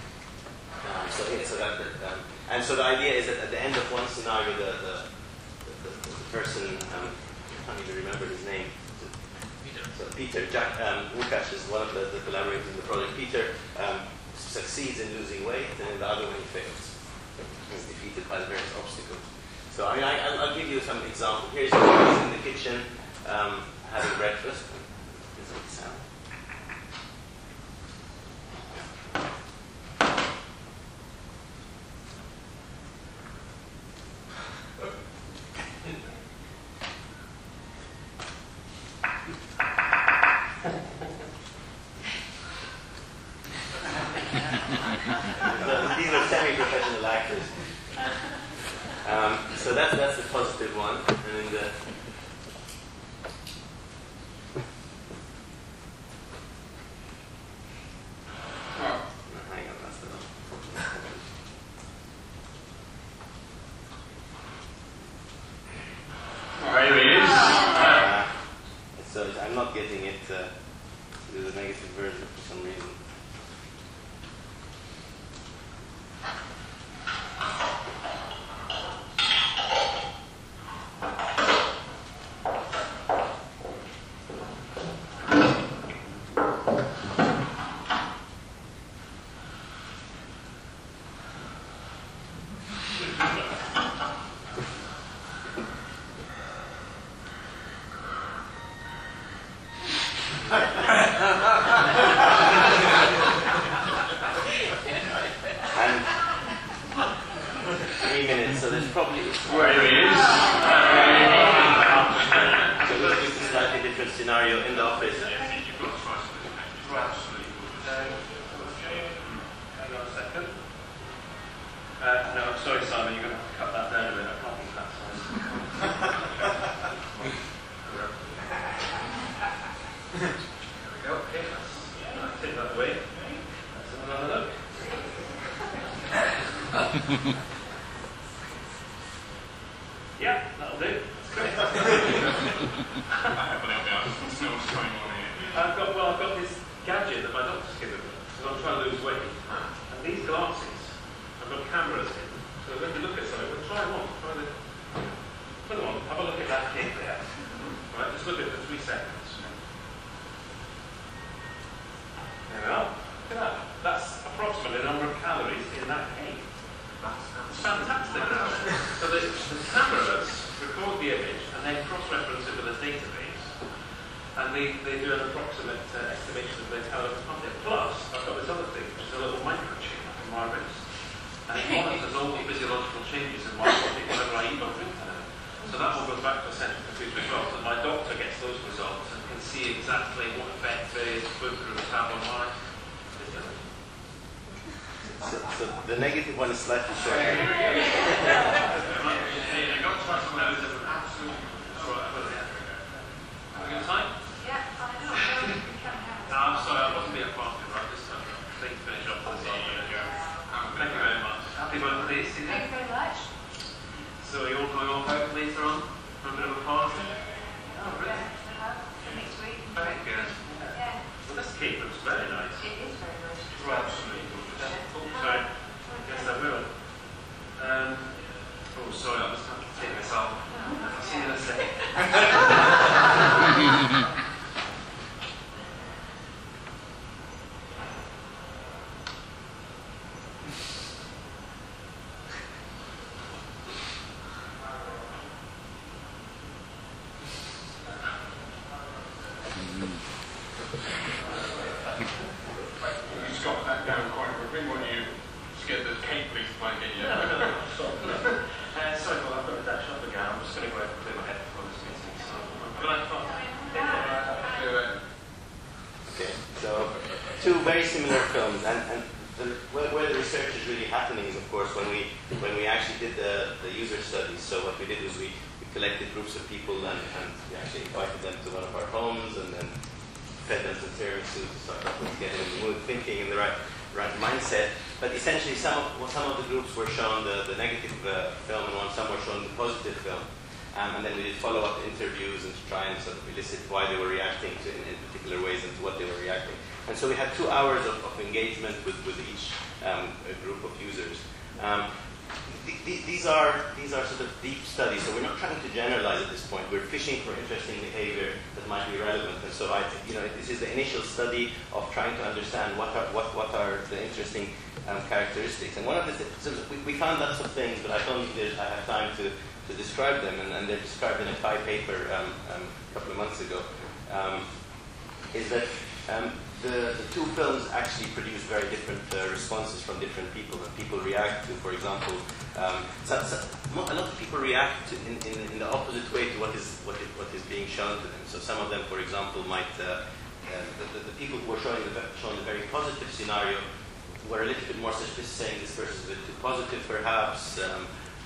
Speaker 6: Um, so, yeah, so that, um, and so the idea is that at the end of one scenario, the the, the, the, the person, um, I can't even remember his name. Peter. So Peter Jack um, Łukasz is one of the, the collaborators in the project. Peter um, succeeds in losing weight, and in the other one he fails. He's defeated by the various obstacles. So I mean, I, I'll give you some example. Here's he's in the kitchen um, having breakfast. Here's the sound. These are semi-professional actors. Um, so that's that's the positive one, and then the oh, no, hang on, that's the one.
Speaker 7: There he is.
Speaker 6: Uh, so I'm not getting it uh, to do the negative version for some reason. And three minutes, so there's probably
Speaker 7: Where he is.
Speaker 6: so this is a slightly different scenario in the office.
Speaker 7: Uh, no, I'm sorry, Simon, you're going to have to cut that down a bit. I can't think that size. There we go. Okay, that's, I'll take that away. That's another look. Yeah, that'll do. That's great. I've got, well, I've got this gadget that my doctor's given me because I'm trying to lose weight. And these glasses, I've got cameras in. So when you look at something, well, try them on. Try the, put them on. Have a look at that kit there. Right, just look at it for three seconds. There we are. Look at that. That's approximately the number of calories in that cake. That's fantastic. So the, the cameras record the image and then cross-reference it with a database. And they, they do an approximate uh, estimation of the calories content. Plus, I've got this other thing, which is a little microchip in my wrist. And it monitors all the physiological changes in my body whenever I eat or drink anything. So that all goes back to a central computer as well. So my doctor gets those results and can see exactly what effect various food groups have on my physiology.
Speaker 6: So, so the negative one is slightly shorter.
Speaker 7: You've got to try some of those different absolutely. All right, well, yeah. Have a good time?
Speaker 1: Yeah, I know.
Speaker 7: No, I'm sorry, I wasn't being fasted right this time. Please finish off this afternoon. Thank you very much. Happy birthday, Stephen.
Speaker 1: Thank you very much.
Speaker 7: So are you all going off out later on for a bit of a party? Oh, really?
Speaker 1: Next week.
Speaker 7: Very good.
Speaker 1: Yeah,
Speaker 7: Well, this cake looks very nice.
Speaker 1: it is very nice.
Speaker 7: Right, absolutely gorgeous. Oh, sorry. Yes, I will. Um, oh, sorry, I'll just have to take this off. I'll see you in a second.
Speaker 8: You just got that down quite quickly when you scared the cake police might get you.
Speaker 7: No, no, no. uh, sorry, well, I've got to dash off again. I'm just going to go and clear my head before this meeting. So, good night, Bob.
Speaker 6: Okay, so two very similar films, and, and the, where, where the research is really happening is, of course, when we when we actually did the, the user studies. So what we did was we, we collected groups of people and, and we actually invited them to one of our homes and then fed them some tiramisu to start off with, get them in the mood, thinking in the right right mindset. But essentially, some of well, some of the groups were shown the, the negative uh, film, and one some were shown the positive film. Um, and then we did follow-up interviews and to try and sort of elicit why they were reacting to in, in particular ways and to what they were reacting. And so we had two hours of, of engagement with, with each um, group of users. Um, th th these are these are sort of deep studies, so we're not trying to generalize at this point. We're fishing for interesting behavior that might be relevant. And so I, you know, this is the initial study of trying to understand what are what what are the interesting um, characteristics. And one of the th so we, we found lots of things, but I don't think I have time to. to describe them, and, and they're described in a P I paper um, um, a couple of months ago, um, is that um, the, the two films actually produce very different uh, responses from different people, and people react to, for example, um, so, so, a lot of people react to in, in, in the opposite way to what is, what is, what is being shown to them. So some of them, for example, might, uh, uh, the, the, the people who were showing the, showing the very positive scenario were a little bit more suspicious, saying this person is a bit too positive, perhaps, um,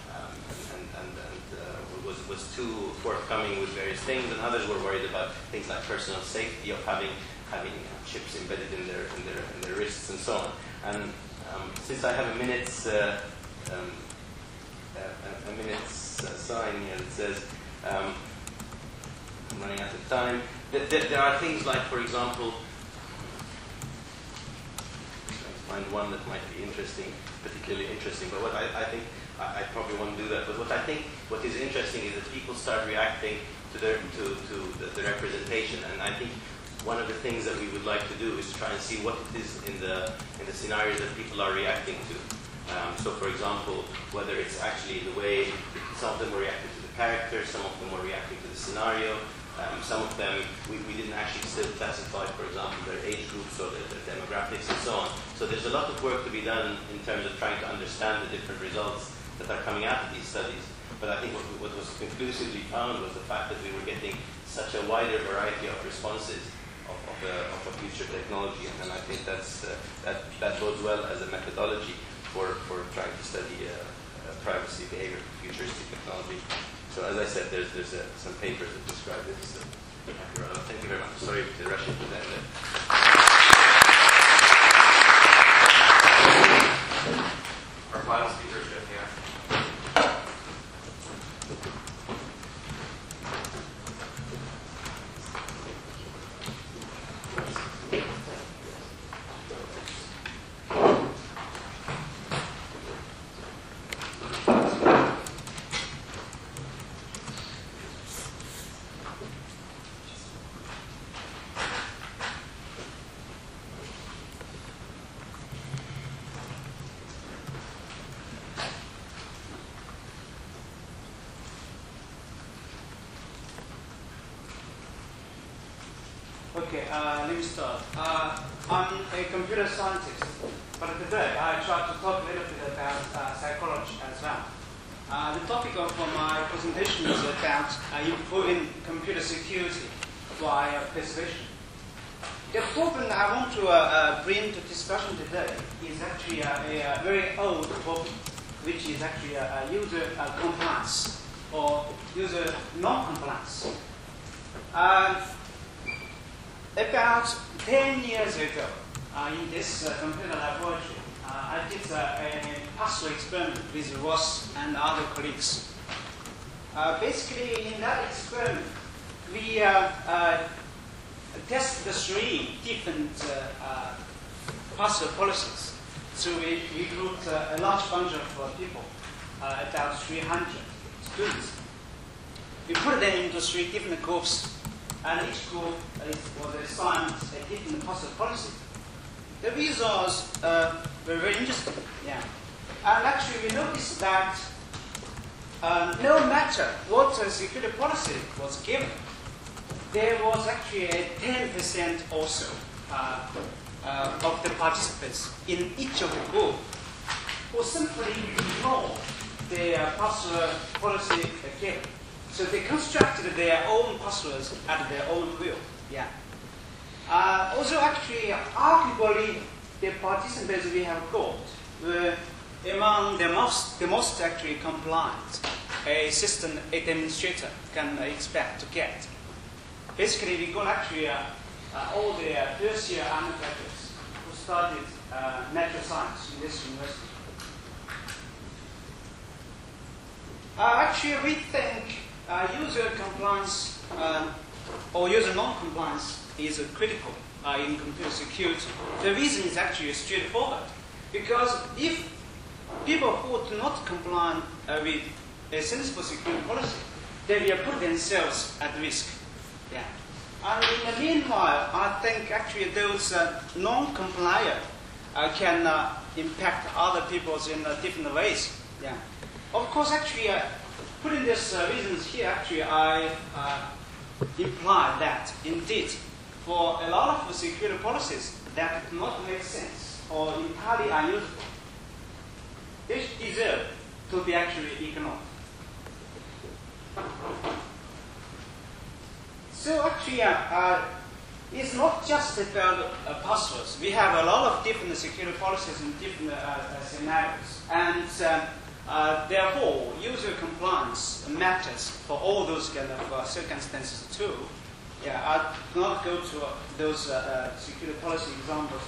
Speaker 6: was, was too forthcoming with various things, and others were worried about things like personal safety, of having having chips embedded in their in their in their wrists and so on. And um, since I have a minute's uh, um, a, a minute's uh, sign here that says um, I'm running out of time, there, there, there are things like, for example, find one that might be interesting, particularly interesting. But what I, I think. I, I probably won't do that, but what I think, what is interesting is that people start reacting to their to, to the, the representation, and I think one of the things that we would like to do is try and see what it is in the in the scenarios that people are reacting to. Um, so, for example, whether it's actually the way some of them were reacting to the character, some of them were reacting to the scenario, um, some of them we, we didn't actually still classify, for example, their age groups or their, their demographics and so on. So there's a lot of work to be done in terms of trying to understand the different results that are coming out of these studies. But I think what, what was conclusively found was the fact that we were getting such a wider variety of responses of, of, a, of a future technology, and, and I think that's, uh, that, that bodes well as a methodology. for, for trying to study uh, uh, privacy behavior for futuristic technology. So as I said, there's, there's uh, some papers that describe this. So, thank you very much. Sorry to rush into that.
Speaker 9: Our final speaker is Jeff here.
Speaker 10: Okay, uh, let me start. Uh, I'm a computer scientist, but today I try to talk a little bit about uh, psychology as well. Uh, the topic of my presentation is about uh, improving computer security via persuasion. The problem I want to uh, uh, bring to discussion today is actually uh, a, a very old topic, which is actually uh, user uh, compliance or user non-compliance. Uh, About ten years ago, uh, in this uh, computer laboratory, uh, I did uh, a password experiment with Ross and other colleagues. Uh, basically, in that experiment, we uh, uh, tested three different uh, uh, password policies. So we, we grouped uh, a large bunch of uh, people, uh, about three hundred students. We put them into three different groups. And each group was assigned a different password policy. The results uh, were very interesting. Yeah. And actually, we noticed that uh, no matter what uh, security policy was given, there was actually a ten percent also uh, uh, of the participants in each of the group who simply ignored their password policy given. So they constructed their own passwords at their own will. Yeah. Uh, also, actually, arguably, the participants we have got were among the most, the most actually compliant a system administrator can expect to get. Basically, we got actually uh, uh, all the uh, first-year undergraduates who studied uh, natural science in this university. Uh, actually, we think Uh, user compliance uh, or user non-compliance is uh, critical uh, in computer security. The reason is actually straightforward. Because if people who do not comply uh, with a sensible security policy, they will put themselves at risk. Yeah. And in the meanwhile, I think actually those uh, non-compliant uh, can uh, impact other people in uh, different ways. Yeah. Of course, actually, uh, putting these uh, reasons here, actually, I uh, imply that, indeed, for a lot of the security policies that do not make sense or entirely unusable, they deserve to be actually ignored. So actually, uh, uh, it's not just about uh, passwords. We have a lot of different security policies in different uh, uh, scenarios. And uh, Uh, therefore, user compliance matters for all those kind of uh, circumstances too. Yeah, I do not go to uh, those uh, uh, security policy examples.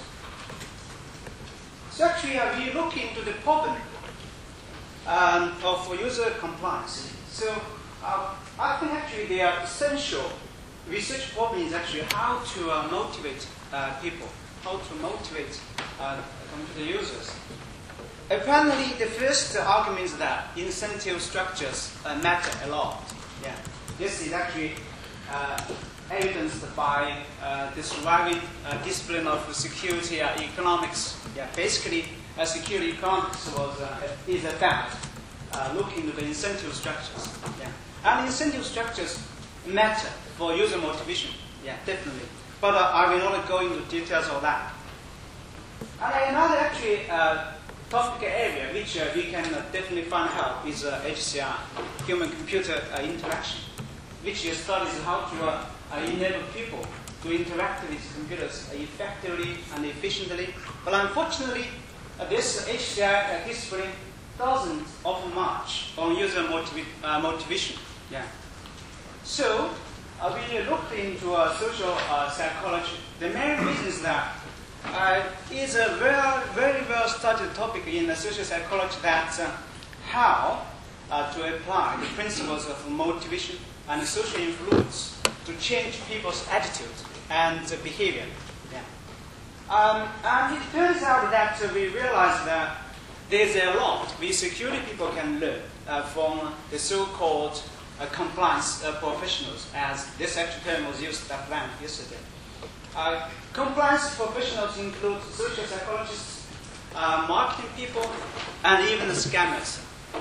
Speaker 10: So actually, uh, we look into the problem um, of user compliance. So uh, I think actually the uh, essential research problem is actually how to uh, motivate uh, people, how to motivate uh, computer users. Apparently, the first uh, argument is that incentive structures uh, matter a lot. Yeah. This is actually uh, evidenced by uh, the surviving uh, discipline of security uh, economics. Yeah. Basically, uh, security economics was uh, is about uh, looking at the incentive structures. Yeah. And incentive structures matter for user motivation. Yeah, definitely. But uh, I will not go into details of that. And another actually. Uh, topic area which uh, we can uh, definitely find help is uh, H C I, human-computer uh, interaction, which uh, studies how to uh, uh, enable people to interact with computers uh, effectively and efficiently. But unfortunately, uh, this H C I uh, display doesn't often much on user motivi uh, motivation. Yeah. So uh, we looked into uh, social uh, psychology. The main reason is that uh, it's a very, very well studied topic in uh, social psychology that uh, how uh, to apply the principles of motivation and social influence to change people's attitude and uh, behavior. Yeah. Um, and it turns out that uh, we realized that there's a lot we security people can learn uh, from the so-called uh, compliance uh, professionals, as this actual term was used at Plan yesterday. Uh, compliance professionals include social psychologists, uh, marketing people, and even the scammers.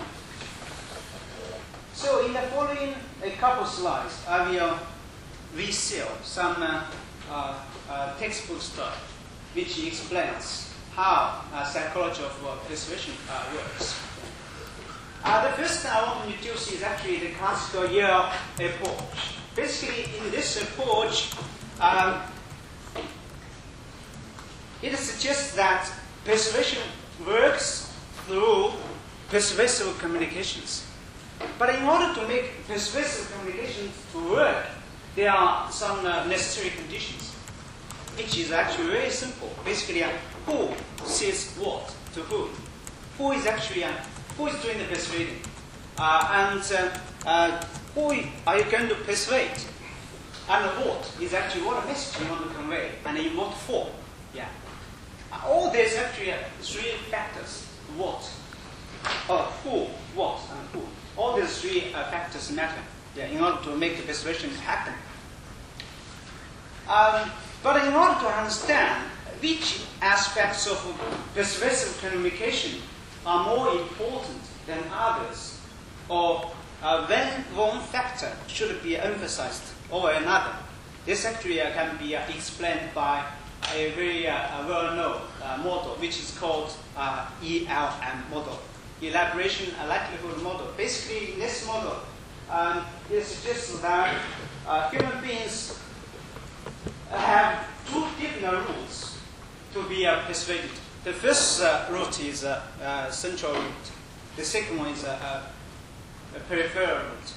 Speaker 10: So in the following a couple slides, I will resell some uh, uh, uh, textbook stuff which explains how uh, psychology of uh, persuasion uh, works. Uh, the first thing I want to introduce is actually the classical Yale approach. Basically, in this approach, um, it suggests that persuasion works through persuasive communications. But in order to make persuasive communications to work, there are some uh, necessary conditions, which is actually very simple. Basically, uh, who says what to whom? Who is actually uh, who is doing the persuading? Uh, and uh, uh, who are you going to persuade? And what is actually what message you want to convey, and in what form? Yeah. Uh, all these actually uh, three factors: what, uh, who, what, and who. All these three uh, factors matter, yeah, in order to make the persuasion happen. Um, but in order to understand which aspects of persuasive communication are more important than others, or uh, when one factor should be emphasized over another, this actually uh, can be uh, explained by a very uh, well-known uh, model, which is called uh, E L M model. Elaboration and likelihood model. Basically, in this model, um, it suggests that uh, human beings have two different routes to be uh, persuaded. The first uh, route is a uh, uh, central route. The second one is a, a, a peripheral route.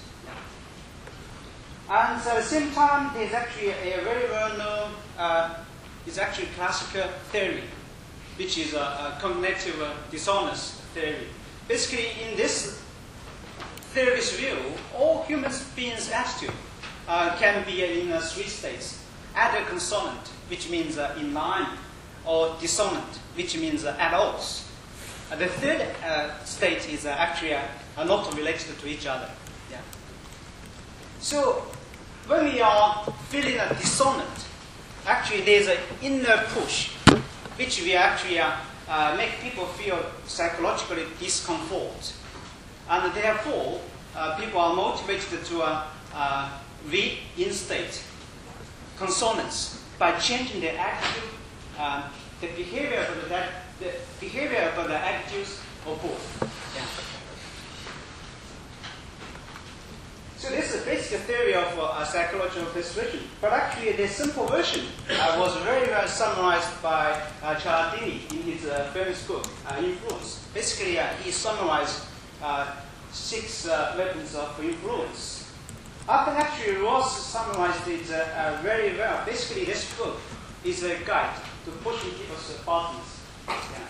Speaker 10: Yeah. And at the same time, there's actually a very well-known, uh, it's actually classical theory, which is a, a cognitive uh, dissonance theory. Basically, in this theory's view, all human beings' attitude uh, can be in uh, three states: either consonant, which means uh, in line, or dissonant, which means uh, at odds. Uh, the third uh, state is uh, actually uh, not related to each other. Yeah. So, when we are feeling a dissonant, actually there's an inner push, which we actually uh, Uh, make people feel psychologically discomfort. And therefore, uh, people are motivated to uh, uh, reinstate consonants by changing their attitude, uh, the behavior of the, the behavior of the attitudes of both. Yeah. So this is a basic theory of uh, psychological persuasion. But actually, the simple version uh, was very well summarized by uh, Cialdini in his uh, famous book, uh, Influence. Basically, uh, he summarized uh, six uh, weapons of influence. Arthur actually Ross summarized it uh, uh, very well. Basically, this book is a guide to pushing people's buttons. Yeah.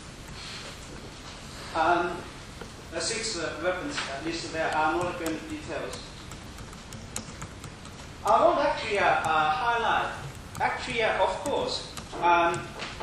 Speaker 10: Um, The six uh, weapons uh, listed there are not going into details. I want to actually uh, uh, highlight, actually, uh, of course, um,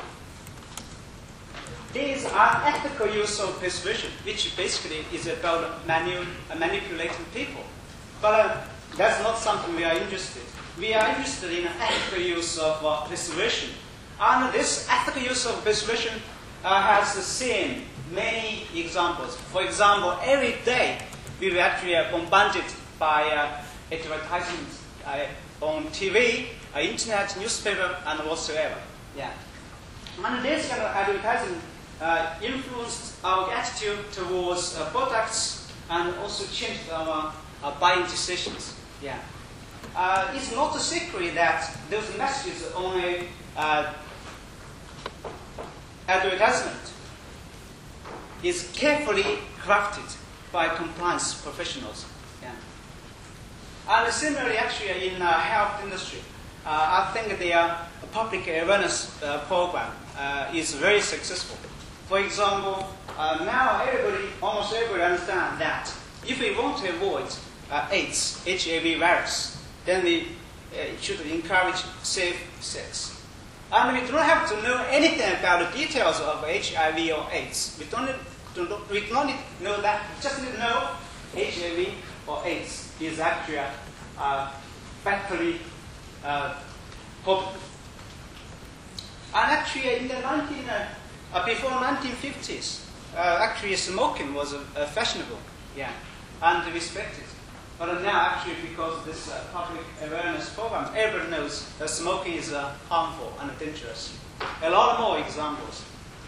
Speaker 10: there is unethical use of persuasion, which basically is about manu uh, manipulating people. But uh, that's not something we are interested in. We are interested in ethical use of uh, persuasion. And this ethical use of persuasion uh, has the same many examples. For example, every day we were actually uh, bombarded by uh, advertisements uh, on T V, uh, internet, newspaper, and whatsoever. Yeah. And this kind of advertising uh, influenced our attitude towards uh, products and also changed our uh, buying decisions. Yeah. Uh, it's not a secret that those messages on a uh, advertisement is carefully crafted by compliance professionals. Yeah. And similarly, actually, in uh, health industry, uh, I think the uh, public awareness uh, program uh, is very successful. For example, uh, now everybody, almost everybody understands that if we want to avoid uh, AIDS, H I V virus, then we uh, should encourage safe sex. And we don't have to know anything about the details of H I V or AIDS. We don't need to, we don't need to know that. We just need to know H I V or AIDS is actually uh, factually uh, problem. And actually, in the nineteen, uh, uh, before nineteen fifties, uh, actually smoking was uh, uh, fashionable, yeah, and respected. But now, actually, because of this uh, public awareness program, everyone knows that smoking is uh, harmful and dangerous. A lot more examples.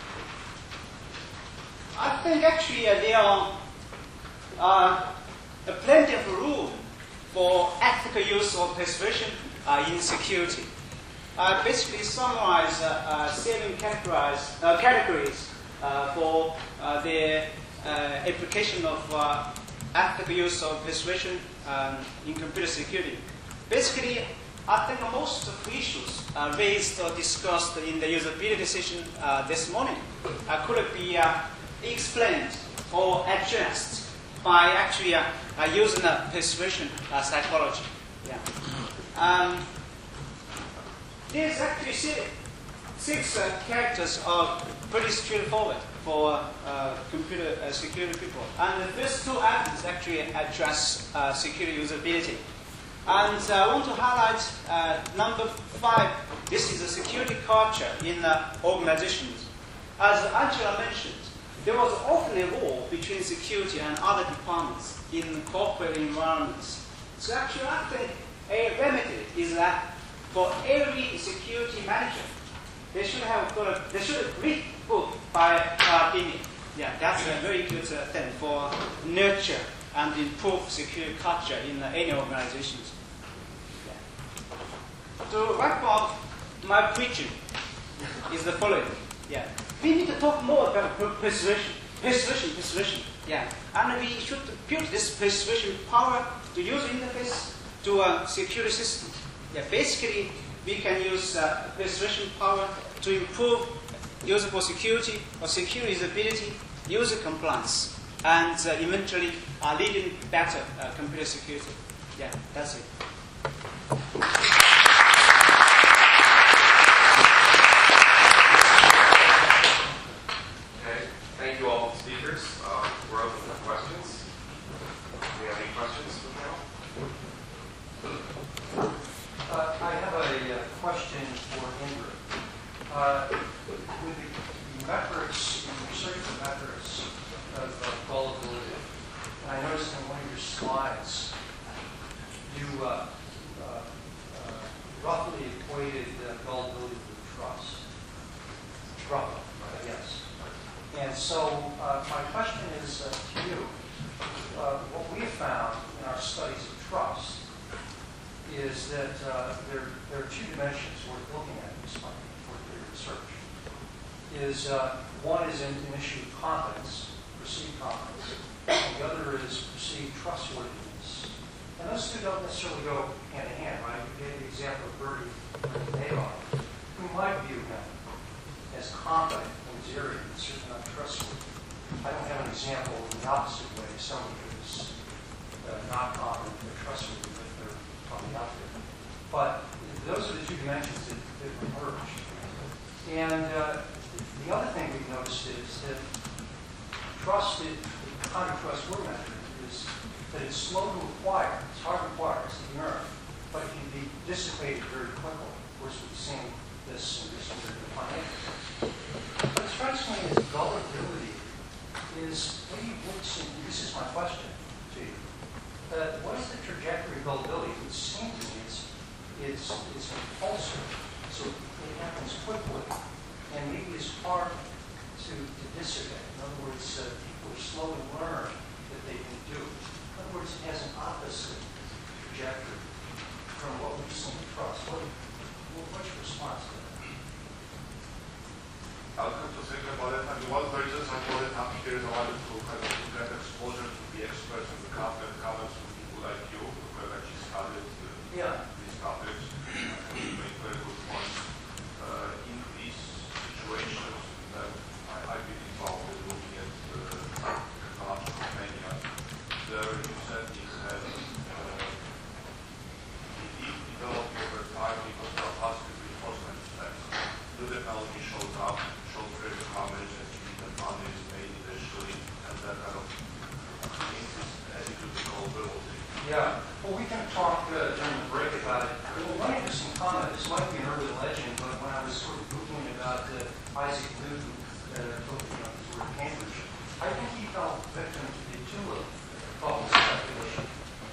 Speaker 10: I think actually uh, there are uh, plenty of room for ethical use of persuasion uh, in security. I uh, basically summarize uh, uh, seven categorize, uh, categories uh, for uh, the uh, application of uh, ethical use of persuasion um, in computer security. Basically, I think most of the issues uh, raised or discussed in the usability session uh, this morning uh, could be uh, explained or addressed by actually uh, uh, using a persuasion uh, psychology. Yeah. Um, There's actually six, six uh, characters are pretty straightforward for uh, computer uh, security people. And the first two items actually address uh, security usability. And uh, I want to highlight uh, number five. This is a security culture in uh, organizations. As Angela mentioned, there was often a war between security and other departments in corporate environments. So actually, I think a remedy is that for every security manager, they should have got a, they should read book by Cialdini. Yeah, that's a very good uh, thing for nurture and improve security culture in uh, any organizations. Yeah. To wrap up my preaching is the following. Yeah, we need to talk more about persuasion, persuasion, persuasion. Yeah, and we should build this persuasion power to user interface to a security system. Yeah, basically, we can use uh, persuasion power to improve usable security or secure usability, user compliance, and uh, eventually uh, leading better uh, computer security. Yeah, that's it.
Speaker 9: Okay, thank you all speakers. Uh, we're open for questions. Do you have any questions for Carol?
Speaker 11: Uh, I have a uh, question for Ingrid. Uh, with the, the metrics, and research the metrics of uh, gullibility, and I noticed in one of your slides, you uh, uh, uh, roughly equated uh, gullibility with trust. Roughly, right? Yes. And so uh, my question is uh, to you, uh, what we have found in our studies of trust is that uh, there, there are two dimensions worth looking at in this for your research. Is uh, one is an issue of confidence, perceived confidence, and the other is perceived trustworthiness. And those two don't necessarily go hand in hand, right? You gave the example of Bertie Madoff, who might view him as confident in his area, but certainly not trustworthy. I don't have an example in the opposite way, someone who's uh, not confident but trustworthy. Out there. But those are the two dimensions that, that emerge. And uh, the other thing we've noticed is that trust, the kind of trust we're measuring, is that it's slow to acquire. It's hard to acquire. It's the nerve. But it can be dissipated very quickly. Of course, we've seen this in this financial. What strikes me as gullibility is, what do you, what's, this is my question to you. Uh, what is the trajectory of gullibility? It would seem to me it's, it's, it's impulsive, so it happens quickly, and maybe it's hard to, to dissipate. In other words, uh, people are slow to learn that they can do. In other words, it has an opposite trajectory from what we've seen in trust. What, what's your response to that?
Speaker 2: I'll come to think about it, and one version I call it appears
Speaker 9: where you said he had uh, he developed over time because of positive reinforcement effects. New technology shows up, shows very damage, and the money is made initially, and that kind of increases attitude to culpability.
Speaker 11: Yeah. Well, we can talk uh, during the break about it. Well, one interesting comment, this might be an urban legend, but when I was sort of Googling about uh, Isaac Newton, uh, you know, sort of Cambridge, I think he fell victim to the tulip bubble speculation.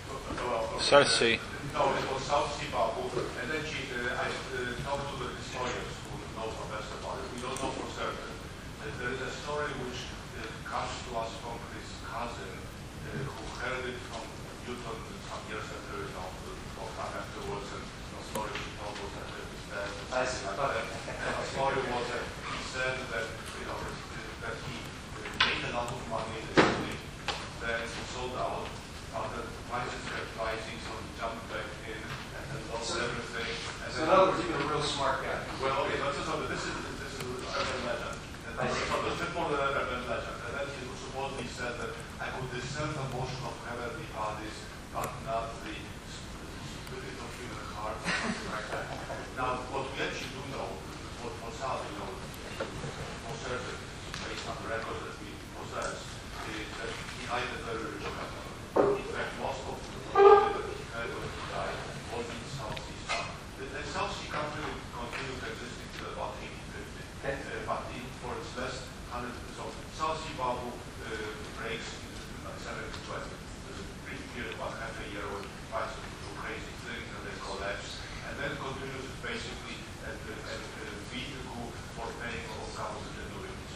Speaker 3: South Sea.
Speaker 9: No, it was South Sea bubble, and then she, uh, I uh, talked to the historians who know the best about it. We don't know for certain. Uh, there is a story which uh, comes to us from his cousin, uh, who heard it from Newton some years after, you know, long time afterwards, and the story she told was that his dad,
Speaker 11: I see.
Speaker 9: like that. And the story was that he said that, you know, that he made a lot of money initially, then he sold out, after the prices kept rising, so he jumped back in and then lost
Speaker 11: So-
Speaker 9: everything. And
Speaker 11: So in
Speaker 9: then,
Speaker 11: other words, you're a real smart guy.
Speaker 9: well, okay, but this is, this is, this is urban legend. And
Speaker 11: I see.
Speaker 9: so this is more than urban legend. And then he supposedly said that I could discern the motion of heavenly bodies, but not the spirit of human heart, or something like that. Now, what we actually do know, what for Sal, you know, for certain, based on the record that we possess, is that he died a very rich man. In fact, most of the money that he had when he died was in South Sea stuff. The, the South Sea country continued existing till about eighteen fifty.
Speaker 11: Okay.
Speaker 9: Uh, but in, for its best, hundred, so South Sea bubble uh, breaks in like seventeen twenty. There's a brief period, about half a year, when prices do crazy things and they collapse. And then continues basically at the at the vehicle for paying all government annuities.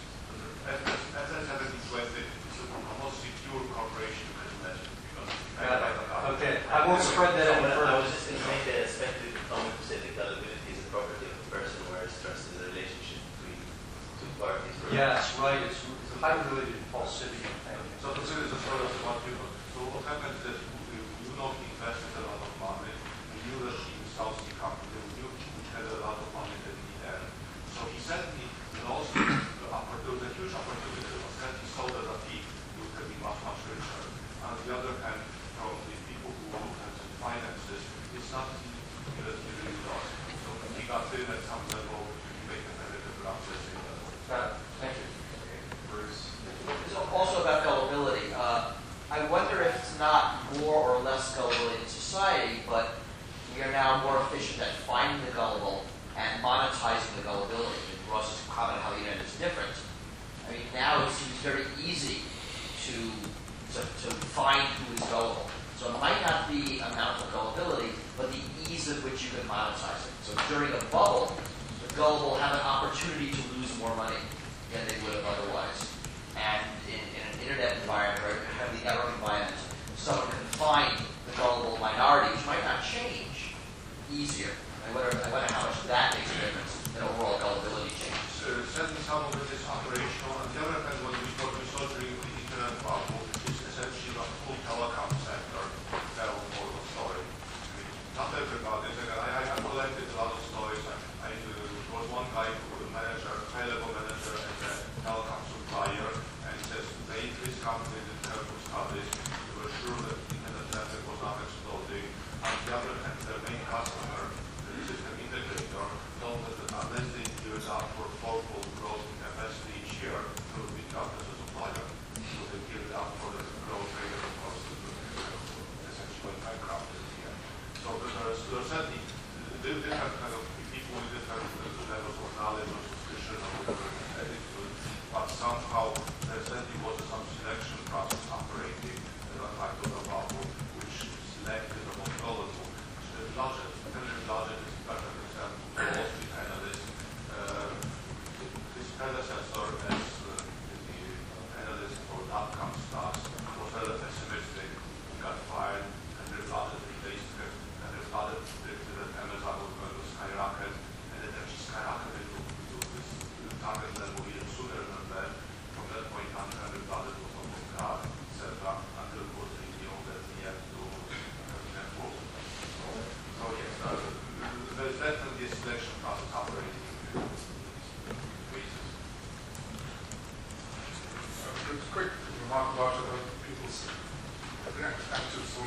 Speaker 9: After seventeen twenty, it's the most secure corporation you can imagine. Because
Speaker 11: Got it. Okay. I won't spread that any
Speaker 6: I
Speaker 11: further.
Speaker 6: was just going to make the speculative comment to say that gullibility is a property of a person, whereas trust is a relationship between two parties.
Speaker 11: Yes, right. It's, it's highly related to falsity.
Speaker 9: So this is a story of one people. So what happened is that you, you know he invested a lot of money. We knew that he was South Sea company. We knew he had a lot of money that he had. So he suddenly lost the opportunity, the huge opportunity was that he sold at a peak. He would have been much, much richer. On the other hand, from the people who looked at the finances, it's not he that he really lost. So he got in at some level, he made competitive losses in level.
Speaker 11: Got it. Thank you.
Speaker 9: Bruce.
Speaker 12: It's also about gullibility. Uh, I wonder if it's not more or less gullibility in society, but we are now more efficient at finding the gullible and monetizing the gullibility. And Ross's comment how the internet is different. I mean, now it seems very easy to, to, to find who is gullible. So it might not be amount of gullibility, but the ease at which you can monetize it. So during a bubble, the gullible have an opportunity to lose more money than they would have otherwise. And in, in an internet environment or a heavily network environment, someone can find the gullible minority, which might not change, easier. I wonder, I wonder how much that makes a difference in overall gullibility changes.
Speaker 9: Uh, certainly some of it is operational. On the other hand, when we what we saw during the internet bubble is essentially the full telecom sector tell more the story. I mean, not everybody. I, I collected a lot of stories. I, I uh, there was one guy who was a manager, high-level manager at a telecom supplier, and he says they, his company did careful studies. They were sure that internet traffic was not exploding. On the other hand, their main customer, the system integrator, told that the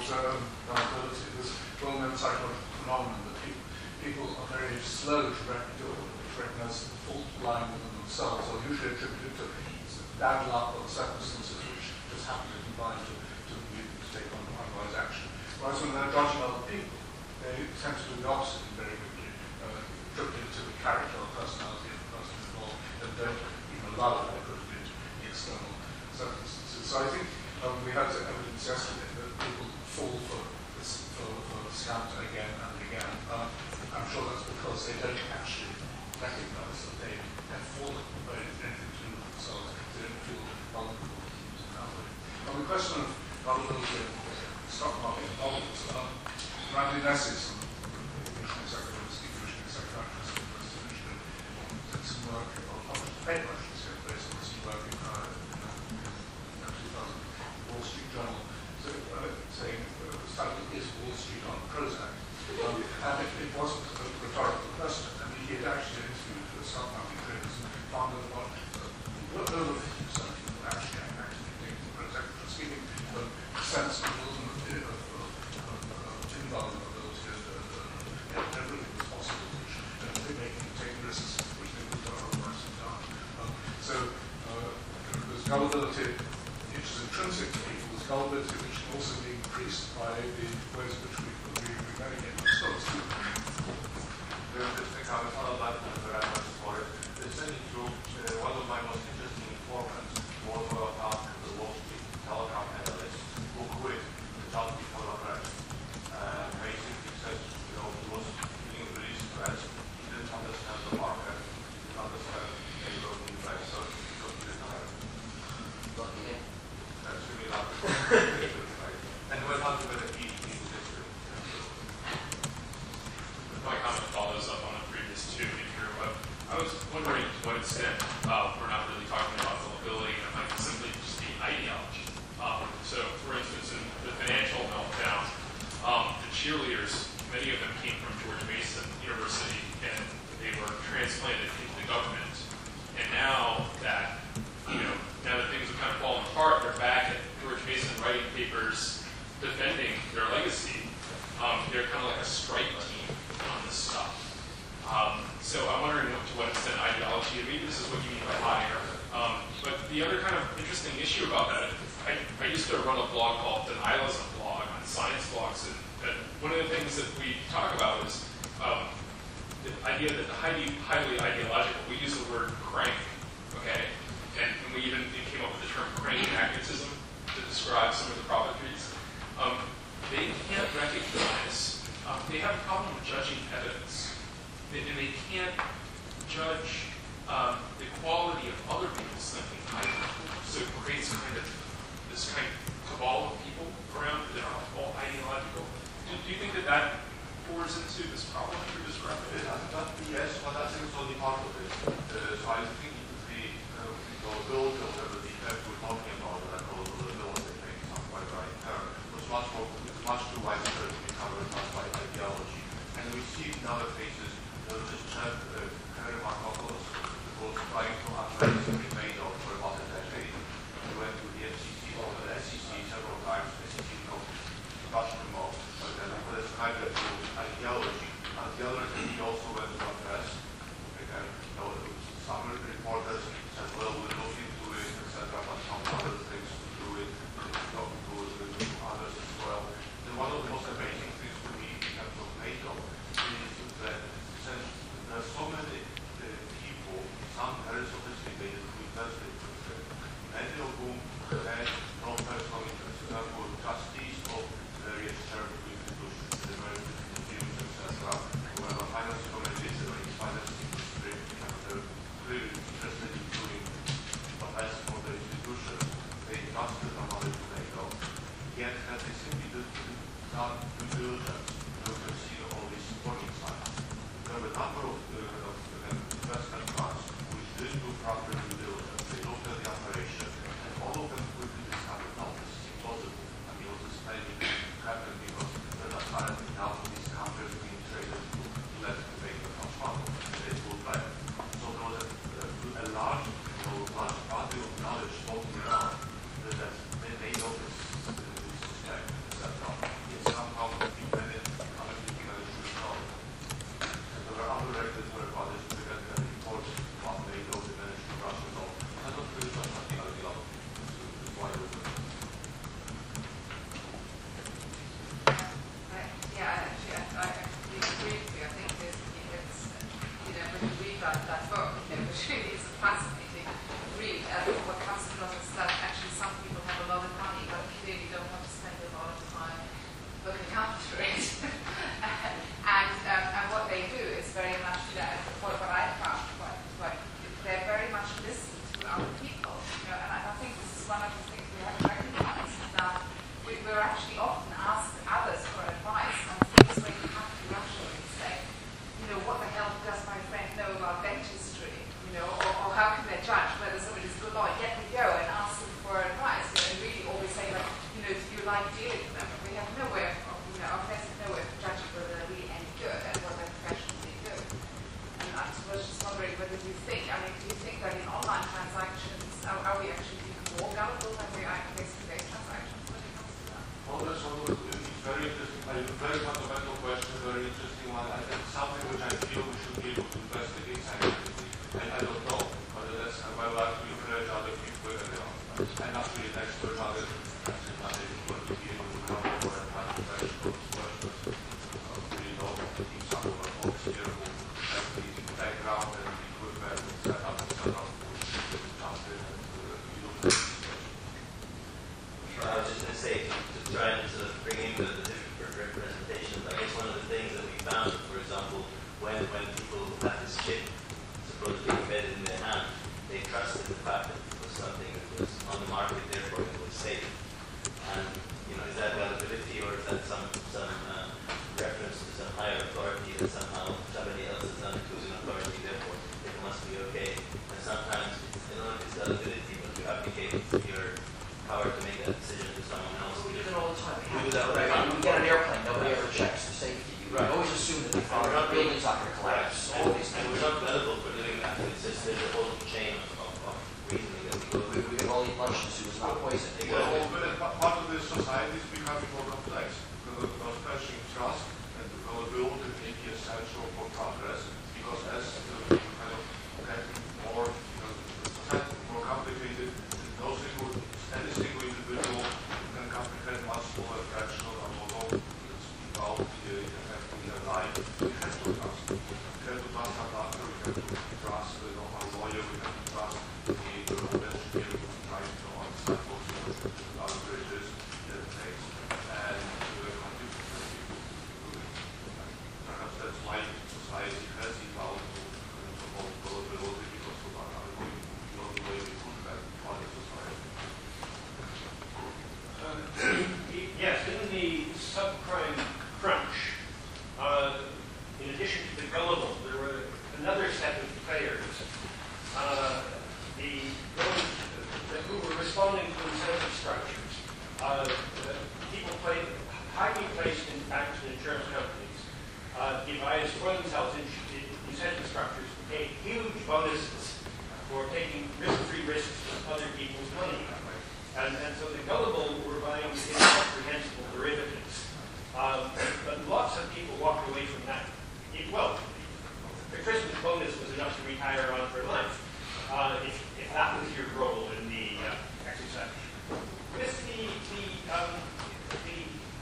Speaker 9: um, vulnerability, this well-known psychological phenomenon that people, people are very slow to rec- to recognize the fault lying within themselves, or usually attributed to bad luck or the circumstances which just happen to combine to, to, to take on unwise action. Whereas when they're judging other people, they tend to do the opposite very quickly, uh, attributing it to the character or personality of the person involved, and don't even allow it to attribute to the external circumstances. So I think um, we had evidence yesterday that people fall for this, for, for scams again and again. Um, I'm sure that's because they don't actually recognize that they have fallen by anything to do with themselves. They don't feel vulnerable in that way. On the question of vulnerability of the stock market models, um, Randy Nessis, commissioning secretary, decommissioning psychiatrist at the University of Michigan, did some work, or published a paper, I should say, based on some work in, uh, in uh, two thousand Wall Street Journal, so, uh, saying uh, the title is Wall Street on Prozac. Um, and it, it wasn't a rhetorical question. I mean, he had actually interviewed the stock market traders and found that about uh, over fifty percent of people actually actively taking Prozac, just giving them a sense of the of, of, of, of invulnerability and uh, uh, everything was possible, which uh, they make them take risks which they would not otherwise have done. Um, so uh, there's gullibility which is intrinsic to people, there's gullibility which can also be increased by the ways in which we, we, we navigate ourselves.
Speaker 8: There's this thing how it's not allowed to the reference for it. It's certainly true. Uh, one of my most interesting informants was one of the Wall Street telecom analysts who quit just before the crash. Uh, basically says, you know, he was feeling really stressed. He didn't understand the market. He didn't understand the growth in price, so he didn't have it. That's really not and went on to get a PhD in history.
Speaker 13: My comment follows up on the previous two here, but I was wondering to what extent uh, we're not really talking about vulnerability, and it might simply just be ideology. Um, so, for instance, in the financial meltdown, um, the cheerleaders, many of them came from George Mason University, and they were transplanted into the government. And now that, you know, now that things have kind of fallen apart, they're back at George Mason writing papers defending their legacy. Um, they're kind of like a strike team on this stuff. Um, so I'm wondering what, to what extent ideology, maybe this is what you mean by higher. Um, but the other kind of interesting issue about that, I, I used to run a blog called Denialism Blog on science blogs, and, and one of the things that we talk about is um, the idea that the highly, highly ideological, we use the word crank, okay? And, and we even we came up with the term crank magnetism to describe some of the profiteers. Um, they can't recognize, um, they have a problem with judging evidence. They, and they can't judge um, the quality of other people's thinking either. So it creates kind of this kind of cabal of people around that are all ideological. Do, do you think that that pours into this problem that you're describing?
Speaker 8: Yes, but I think it's only part of it. Uh, so I think the gullibility of whatever the effect we're talking about, that gullibility, maybe not quite the right term, was much more, it's much too widespread to be covered by ideology. And we see in other cases, there was this chap, uh, Henry Markopoulos, who was trying to upraise the Madoff for about a decade. He went to the F C C, or the S E C several times, the S E C no, rushed him off, but then he ascribed it to ideology. On the other hand, he also went to address, again, you know, some reporters said, well, we'll look into it, et cetera, but some other things to do it, talking to, to others as well. And one of the most amazing things to me in terms of NATO is that there are so many uh, people, some very sophisticated, who invested in it, many of whom had no personal interest. There were trustees of various charitable institutions, the American museums, et cetera, who were finance committees, the finance industry, and they're really interested in doing the best for the institutions. They trusted the money to NATO, yet that they simply did not due diligence to consider all these warning signs. There are a number of, uh, of uh, investment funds which didn't do proper due diligence. They looked at the operation, and all of them quickly discovered, no, this is impossible. I mean, all this trading happened because there are apparently now these countries being traded to let them make the money, and they pulled back. So there was a, a, a large, you know, large body of knowledge floating around that they made all this, this system, et cetera.
Speaker 14: we're actually often asked others for advice on things where you have to rationally say, you know, what the hell does my friend know about dentistry? You know, or, or how can they judge whether somebody's good lawyer? Yet we go and ask them for advice, you know, and really always say, like, you know, do you like dealing with them? But we have no way of, you know, our friends have no way of judging whether they're really any good and whether they're professionally good. And I was just wondering whether you think, I mean, do you think that in online transactions, are, are we actually even more gullible than we are in face-to-face transactions when it comes to that?
Speaker 8: Well, that's one of the very interesting, a very fundamental question, very interesting one. I think something which I feel we should be able to investigate scientifically. I, I don't know whether that's, I would like to encourage other people that they are. I'm not really an expert on it. I'm not able to be able to come over and find professionals, questions. I don't really know if some of our folks here who have the background and the equipment and set up and set up to jump in and uh, look at the situation.
Speaker 6: I was just going to say, to try and sort of bring in the, the different representations, I guess one of the things that we found, for example, when, when people had this chip supposedly embedded in their hand, they trusted the fact that it was something that was on the market, therefore it was safe. And, you know, is that validity or is that some, some uh, reference to some higher authority that somehow somebody else is not including authority, therefore it must be okay. And sometimes, you know, it's validity, but you abdicate your power to make that decision to someone else.
Speaker 12: We do that all the time.
Speaker 6: We do that all the
Speaker 12: Right.
Speaker 6: time.
Speaker 12: When we get an airplane, nobody ever checks the safety. You
Speaker 6: Right.
Speaker 12: always assume that the
Speaker 6: And we're not being-
Speaker 12: building's not going to collapse.
Speaker 6: And,
Speaker 12: All these
Speaker 6: and
Speaker 12: things.
Speaker 6: we're not liable for doing that. It's just there's a whole chain of, of, of reasoning that we go
Speaker 12: We,
Speaker 6: through.
Speaker 12: we can all eat lunch and see it's not poison.
Speaker 6: Exactly.
Speaker 8: Well, but part of this society is becoming more complex because establishing trust and accountability may be essential for progress because as the kind of get more, you know, the society is more complicated, no single, any single individual can comprehend much smaller fraction of what it's involved in affecting their life. We have to trust. We have to trust our doctor, we have to trust you know, our lawyer, we have to trust the engineer who tries to understand those algorithms that takes. And uh, perhaps that's why society has evolved to promote vulnerability because of our algorithm, the only way we could have modern society.
Speaker 11: Um, yes, in the subprime crunch, uh, in addition to the gullible, there were another set of players, uh, the those that who were responding to incentive structures. Uh, the people play, highly placed in banks and insurance companies uh, devised for themselves in, in incentive structures to pay huge bonuses for taking risk-free risks with other people's money. And, and so the gullible were buying incomprehensible derivatives. Um, but lots of people walked away from that. It, well, the Christmas bonus was enough to retire on for life, uh, if, if that was your role in the uh, exercise. With the, the, um, the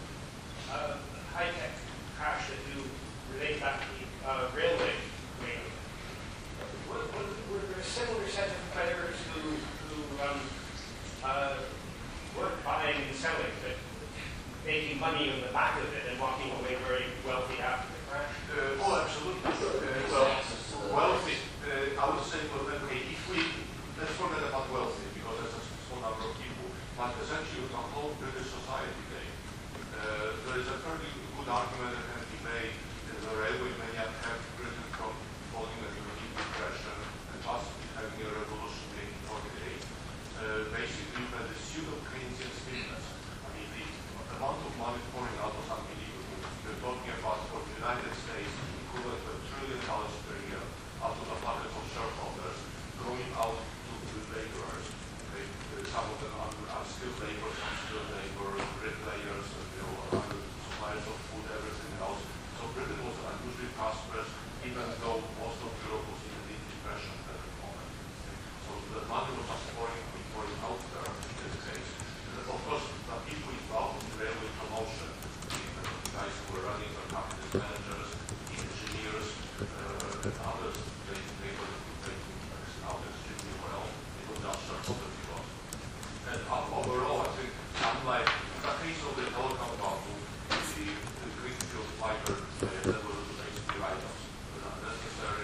Speaker 11: uh, high-tech crash that you relate back to the uh, railway wing, were, were, were there a similar set of players who, who um, uh, weren't buying and selling, but making money on the back of it and walking away very wealthy after the crash?
Speaker 8: Uh, oh, absolutely. Uh, well, wealthy, uh, I would say, well, okay, if we, let's forget about wealthy, because that's a small number of people, but essentially with the whole British society today, uh, there is a fairly good argument that can be made that the railway may have Britain from falling into a deep depression and possibly having a revolution in forty-eight. Uh, basically, you had the pseudo-Keynesian stimulus. I mean, the amount of money pouring out was unbelievable. We're talking about, for the United States, equivalent to a trillion dollars per year out of the pockets of shareholders going out to the laborers. Okay? Uh, some of them are, are skilled labor, some skilled labor, bricklayers, and you know, other suppliers of food, everything else. So Britain was unusually prosperous, even though most of Europe was in a deep depression at the moment. So the money was just pouring, pouring out there in this case. And of course, the people involved in railway promotion, the guys who were running the companies, managers, engineers, uh, and others, they, they were taking out extremely well. It was just shareholders lost. And uh, overall, I think, unlike the case of the telecom bubble, the, the Greenfield fiber, uh, that was basically write-offs. Not necessarily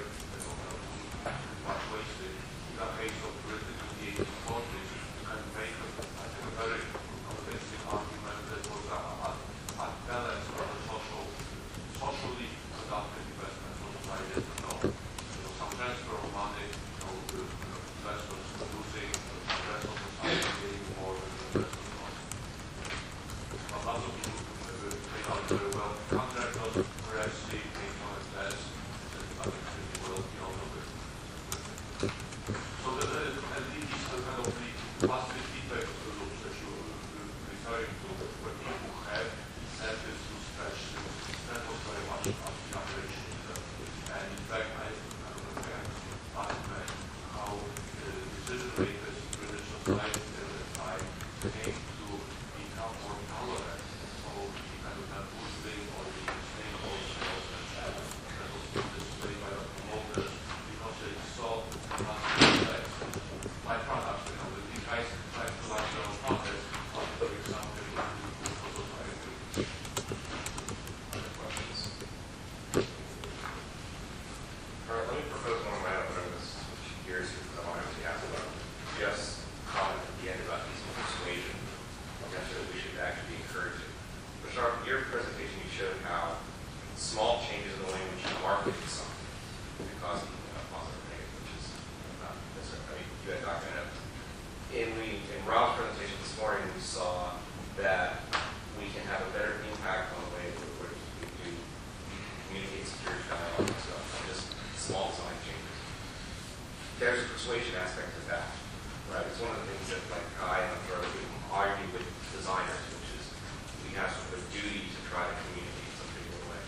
Speaker 8: lots of people uh, make out very well. Contractors are actually make out less. I think pretty well, you know, look at. So the, uh, and these are kind of the positive feedback loops that you were referring to, where people have incentives to stretch that was very much up the operation itself. And in fact, I, I don't know if I asked that how the decision makers in British society at the time came to become more tolerant of the kind of that Muslim or the Muslim hostels and that that was displayed by the promoters because they saw positive effects. My products, you know, the guys try to like their own products, but for example, for society.
Speaker 13: Other questions? All right, let me propose one of my own. I'm just curious because I want to actually ask about just comment at the end about these persuasion. I'm not sure that we should actually be encouraging. But Sharp, in your presentation, you showed how small changes in the way in which you market something can cause a positive or negative, which is not necessarily, I mean, you had documented. In, we, in Rob's presentation this morning, we saw that we can have a better impact on the way in which we do communicate security dialogue and stuff, and just small design changes. There's a persuasion aspect to that, right? It's one of the things that, like, I and other people argue with designers, which is we have sort of a duty to try to communicate in some particular way.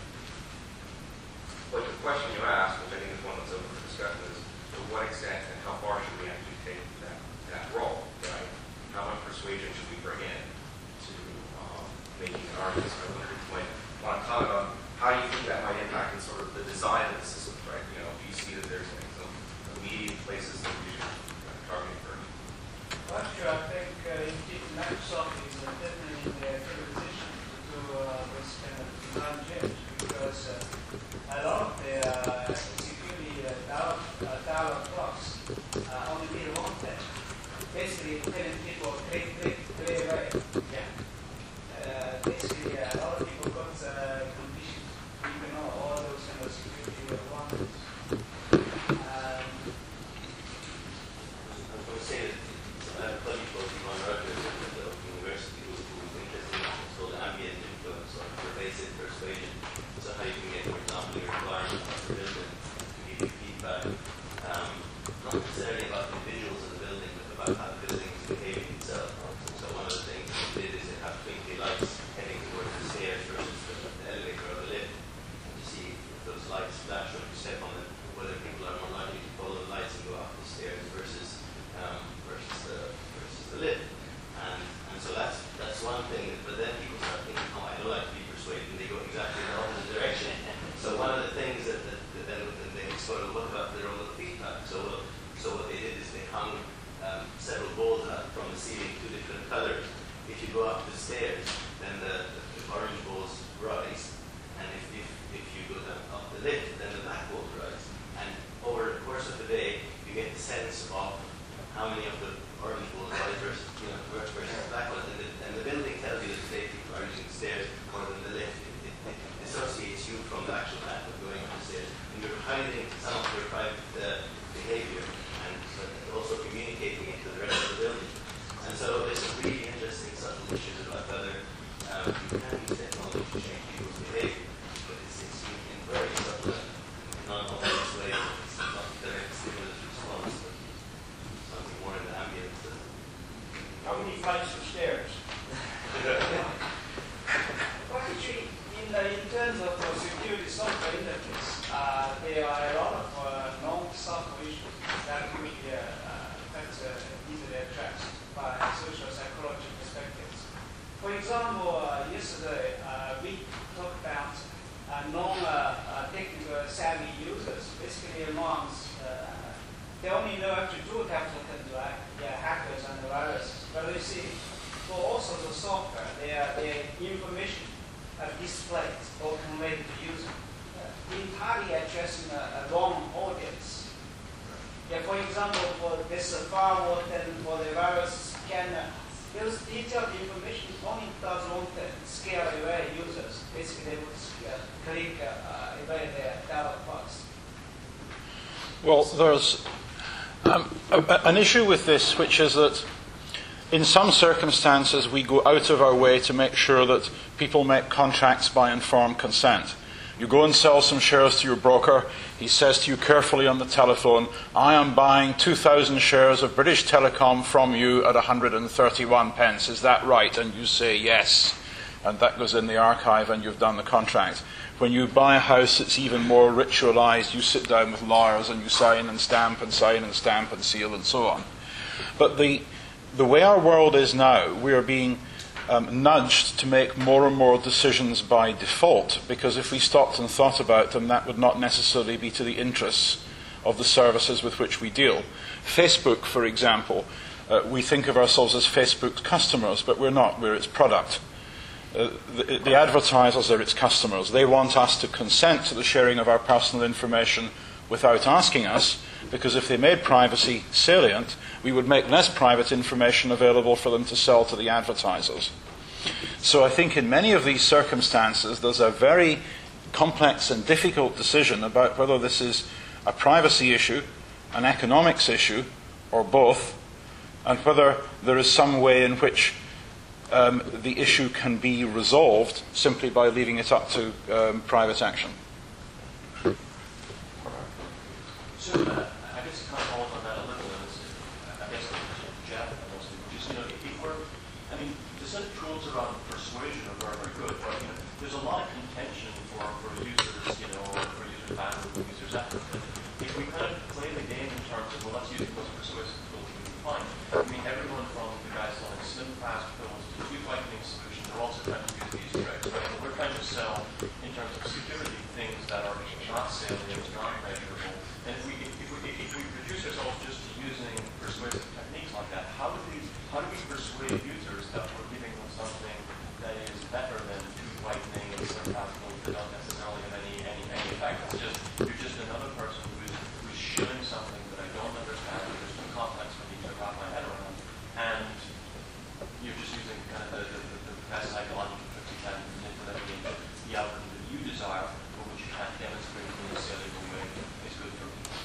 Speaker 13: But the question you asked, which I think is one that's open for discussion, is to what extent and how far should we actually take that, that role, right? How much persuasion should we bring in to um, making an argument? So I wonder if you might want to comment on how you think that might impact in sort of the design of the system, right? You know, do you see that there's like some immediate places that we should uh, target first?
Speaker 10: Well, actually, I think uh, indeed Microsoft is uh, definitely in a good position to do uh, this kind of design change because uh, a lot of the uh, security uh, dialog, uh, dialog blocks uh, only need one thing. Basically, telling people click, click, play away. Yeah. Uh, basically, uh, a lot of people got uh, conditions, you know, all those kind of security requirements. Um,
Speaker 6: I was going to say that I have a colleague called Ivan Rogers at the university who is interested in what's called ambient influence or pervasive persuasion. So how you can get, for example, your environment of the building to give you feedback, um, not necessarily about individuals in the building, but about how the building is behaving itself. So one of the things they did is they have twinkly lights heading towards the stairs versus the, the elevator or the lift, and to see if those lights flash when you step on them, whether people are more likely to follow the lights and go up the stairs versus um, versus the versus the lift. And and so that's that's one thing. But then people start thinking, oh, I don't like to be persuaded, and they go exactly in the opposite direction. So one of the things that, that, that then that they sort of look about their own feedback. So so what they did is they hung um, several balls out from the ceiling, two different colors. If you go up the stairs, then the, the, the orange balls rise, and if, if if you go down up the lift, then the black balls rise. And over the course of the day, you get the sense of how many of the orange balls rise versus, you know, versus the black ones. And the, and the building tells you that today people are using stairs more than the lift. It, it, it dissociates you from the actual act of going up the stairs. And you're hiding some of your private uh, behavior and but also communicating it to the rest of the building. And so there's some really interesting subtle issues about whether um, you can use technology to change people's behavior, but it's, it's in very subtle and non-obvious ways. It's not direct stimulus response, but something more in the ambient.
Speaker 10: How many flights of stairs? Well, actually, in, the, in terms of the security software interface, uh, there are a lot of uh, non-software issues that could be uh, that's, uh, easily addressed by social psychology perspectives. For example, uh, yesterday uh, we talked about uh, non-technical uh, savvy users, basically ones uh, they only know how to do capital control, yeah, hackers and the viruses. But you see, for all sorts of software, their their information are displayed or conveyed to the user, uh, entirely addressing a, a wrong audience. Yeah, for example, for this uh, firewall and for the virus scanner, those detailed information only does one thing: scare away users. Basically, they would uh, click uh, away their dialog box.
Speaker 3: Well, there's um, a, an issue with this, which is that in some circumstances, we go out of our way to make sure that people make contracts by informed consent. You go and sell some shares to your broker. He says to you carefully on the telephone, I am buying two thousand shares of British Telecom from you at one hundred thirty-one pence. Is that right? And you say yes. And that goes in the archive and you've done the contract. When you buy a house, it's even more ritualized. You sit down with lawyers and you sign and stamp and sign and stamp and seal and so on. But the, the way our world is now, we are being Um, nudged to make more and more decisions by default, because if we stopped and thought about them, that would not necessarily be to the interests of the services with which we deal. Facebook, for example, uh, we think of ourselves as Facebook's customers, but we're not. We're its product. Uh, the, the advertisers are its customers. They want us to consent to the sharing of our personal information without asking us, because if they made privacy salient, we would make less private information available for them to sell to the advertisers. So I think in many of these circumstances, there's a very complex and difficult decision about whether this is a privacy issue, an economics issue, or both, and whether there is some way in which um, the issue can be resolved simply by leaving it up to um, private action.
Speaker 15: So, uh, I guess to kind of hold on that a little, and it's, I guess to Jeff, and also just, you know, if we're, I mean, the set of tools around persuasion are very, very good, but, you know, there's a lot of contention for, for users, you know, for user bandwidth, for users effort. If we kind of play the game in terms of, well, let's use the most persuasive tools we can find. I mean, everyone from the guys selling slim, fast pills to tweet lightning solutions, they're also trying to use these tricks, right? But we're trying to sell, in terms of security, things that are not salient, not measurable. And if we, if, we, if we reduce ourselves just to using persuasive techniques like that, how do we how do we persuade users that we're giving them something that is better than tooth whitening and certain particles that don't necessarily have any any, any effect? It's just you're just another person who's who's shilling something that I don't understand, that is too complex for me to wrap my head around, and you're just using kind of the, the, the, the best psychological tricks you can to manipulate the, the outcome that you desire, but which you can't demonstrate in a cellular way. It's good for people.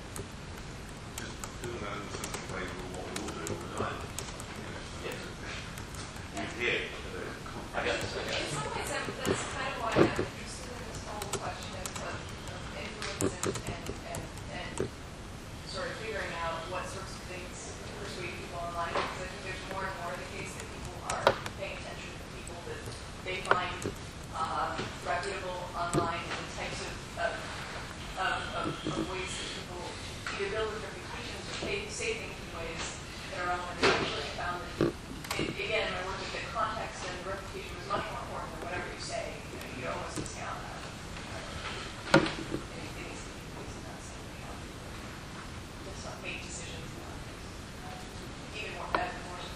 Speaker 8: Doing that in the simple way of what we all do all the time.
Speaker 15: Yes.
Speaker 8: We hear.
Speaker 15: I guess. I guess.
Speaker 1: In some ways, that, that's kind of why I'm interested in this whole question of, of, of influence and, and, and, and sort of figuring out what sorts of things to persuade people online. Because I think there's more and more the case that people are paying attention to people that they find uh, reputable online, and the types of, of, of, of, of ways that people either build reputations or say, say things in ways that are online. I actually found that, it, again, in my work with the context and reputation was much more important than whatever you say. You know, you almost discount that. Anything needs to be based on that same thing. Let's not make decisions about things. Even more bad than more.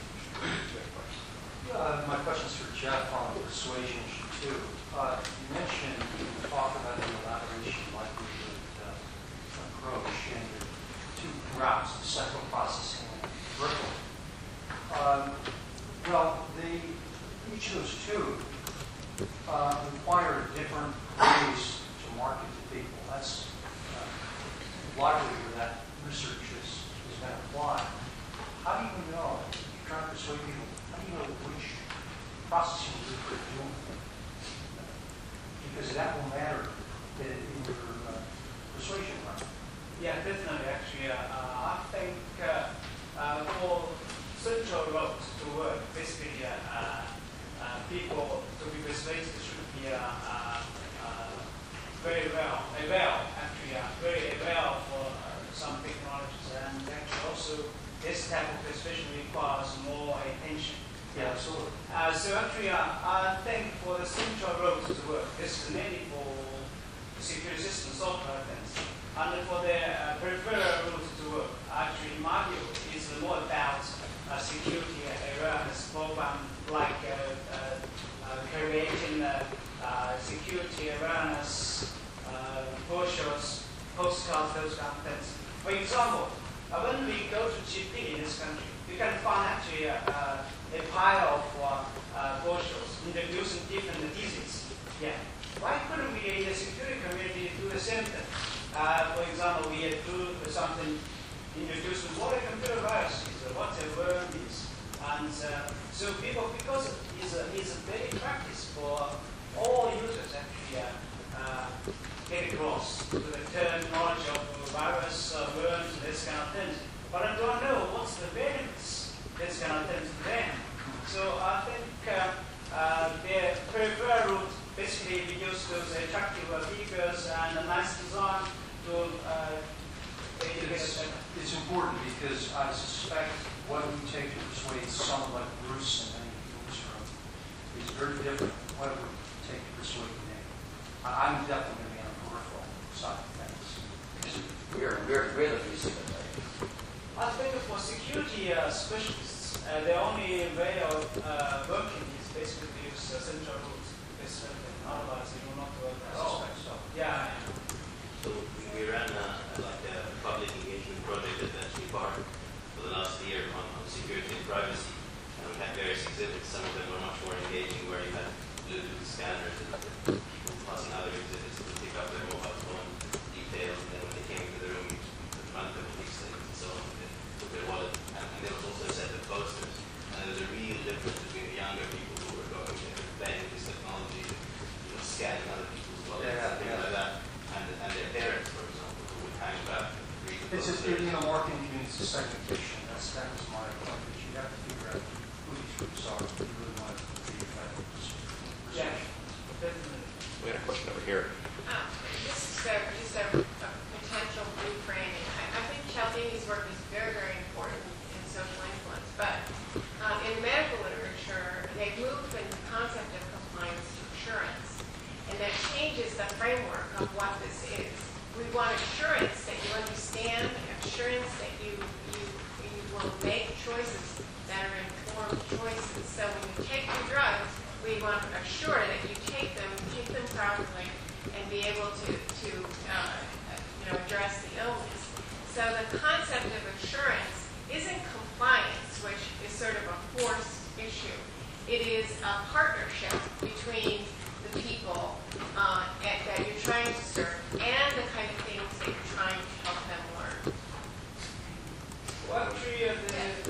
Speaker 11: Uh, my question's for Jeff on persuasion issue two. Uh, you mentioned, you talked about the elaboration likelihood uh, approach and the two routes of central processing and peripheral. Um, well, the, each of those two uh, require different ways to market to people. That's uh, largely where that research is, is going to apply. How do you know, if you're trying to persuade people, how do you know which processing group you're doing? Because that will matter in, in your uh, persuasion run.
Speaker 10: Yeah, definitely. Actually, uh, uh, I think uh, uh, for central route to work, basically, uh, uh, uh, people to be persuaded should be uh, uh, uh, very well aware, actually, uh, very aware for uh, some technologies, and actually also this type of persuasion requires more attention.
Speaker 11: Yeah, absolutely.
Speaker 10: Uh, so actually, uh, I think for the central route to work, this is mainly for security system software things. And for the uh, peripheral route to work, actually, in my view, is more about uh, security awareness program, like uh, uh, uh, creating uh, uh, security awareness uh, brochures, postcards, those kind of things. For example, uh, when we go to G P in this country, you can find actually uh, uh, a pile of uh, uh, brochures introducing different diseases. Yeah. Why couldn't we in the security community do the same thing? Uh, for example, we do something introducing what a computer virus is, or what a worm is, And uh, so people, because it's a, it's a daily practice for all users actually uh, uh, get across to the term knowledge of virus, uh, worms, this kind of things. But I don't know what's the benefits this kind of things to them. So I think uh, uh, they prefer to basically use those attractive uh, figures and a nice design to uh,
Speaker 11: It's, it's important because I suspect what we take to persuade someone like Bruce and many people in this room is very different from what it would take to persuade me. I- I'm definitely going to be on the peripheral side of things.
Speaker 12: We're, we're, we're the reason.
Speaker 10: I think for security uh, specialists, uh, the only way of uh, working is basically to use uh, central rules. This sort of thing. Otherwise, you will not work. I suspect so. Yeah.
Speaker 6: So we ran a, like a public engagement project at Bletchley Park for the last year on, on security and privacy. And we had various exhibits. Some of them were much more engaging, where you had Bluetooth scanners and people passing other exhibits to pick up their mobile phone details. And then when they came into the room, you confront them with these things and so on. They took their wallet. And, and there was also a set of posters. And there was a real difference between the younger people who were going and playing with this technology, you know, scanning other people's wallets
Speaker 11: Yeah,
Speaker 6: and things
Speaker 11: yeah.
Speaker 6: like that. And, and their parents, for example, who would hang back and read the
Speaker 11: It's just,
Speaker 6: posters.
Speaker 11: you know, marketing community segmentation. That's, that was my point, that you have to figure out who these groups are if you really want to be effective.
Speaker 10: Yeah, definitely.
Speaker 16: We had a question over here.
Speaker 14: Um, this is a, just a, a potential reframing. I, I think Cialdini's work is very, very important in social influence, but um, in medical literature, they've moved from the concept of compliance to assurance, and that changes the framework of what this is. We want assurance that you understand, assurance that you, you, you will make choices that are informed choices. So when you take your drugs, we want to assure that you take them, take them properly, and be able to, to uh, you know, address the illness. So the concept of assurance isn't compliance, which is sort of a forced issue. It is a partnership between the people uh, and, that you're trying to serve and the kind of things that you're trying to help them learn.
Speaker 10: Well, actually, uh, the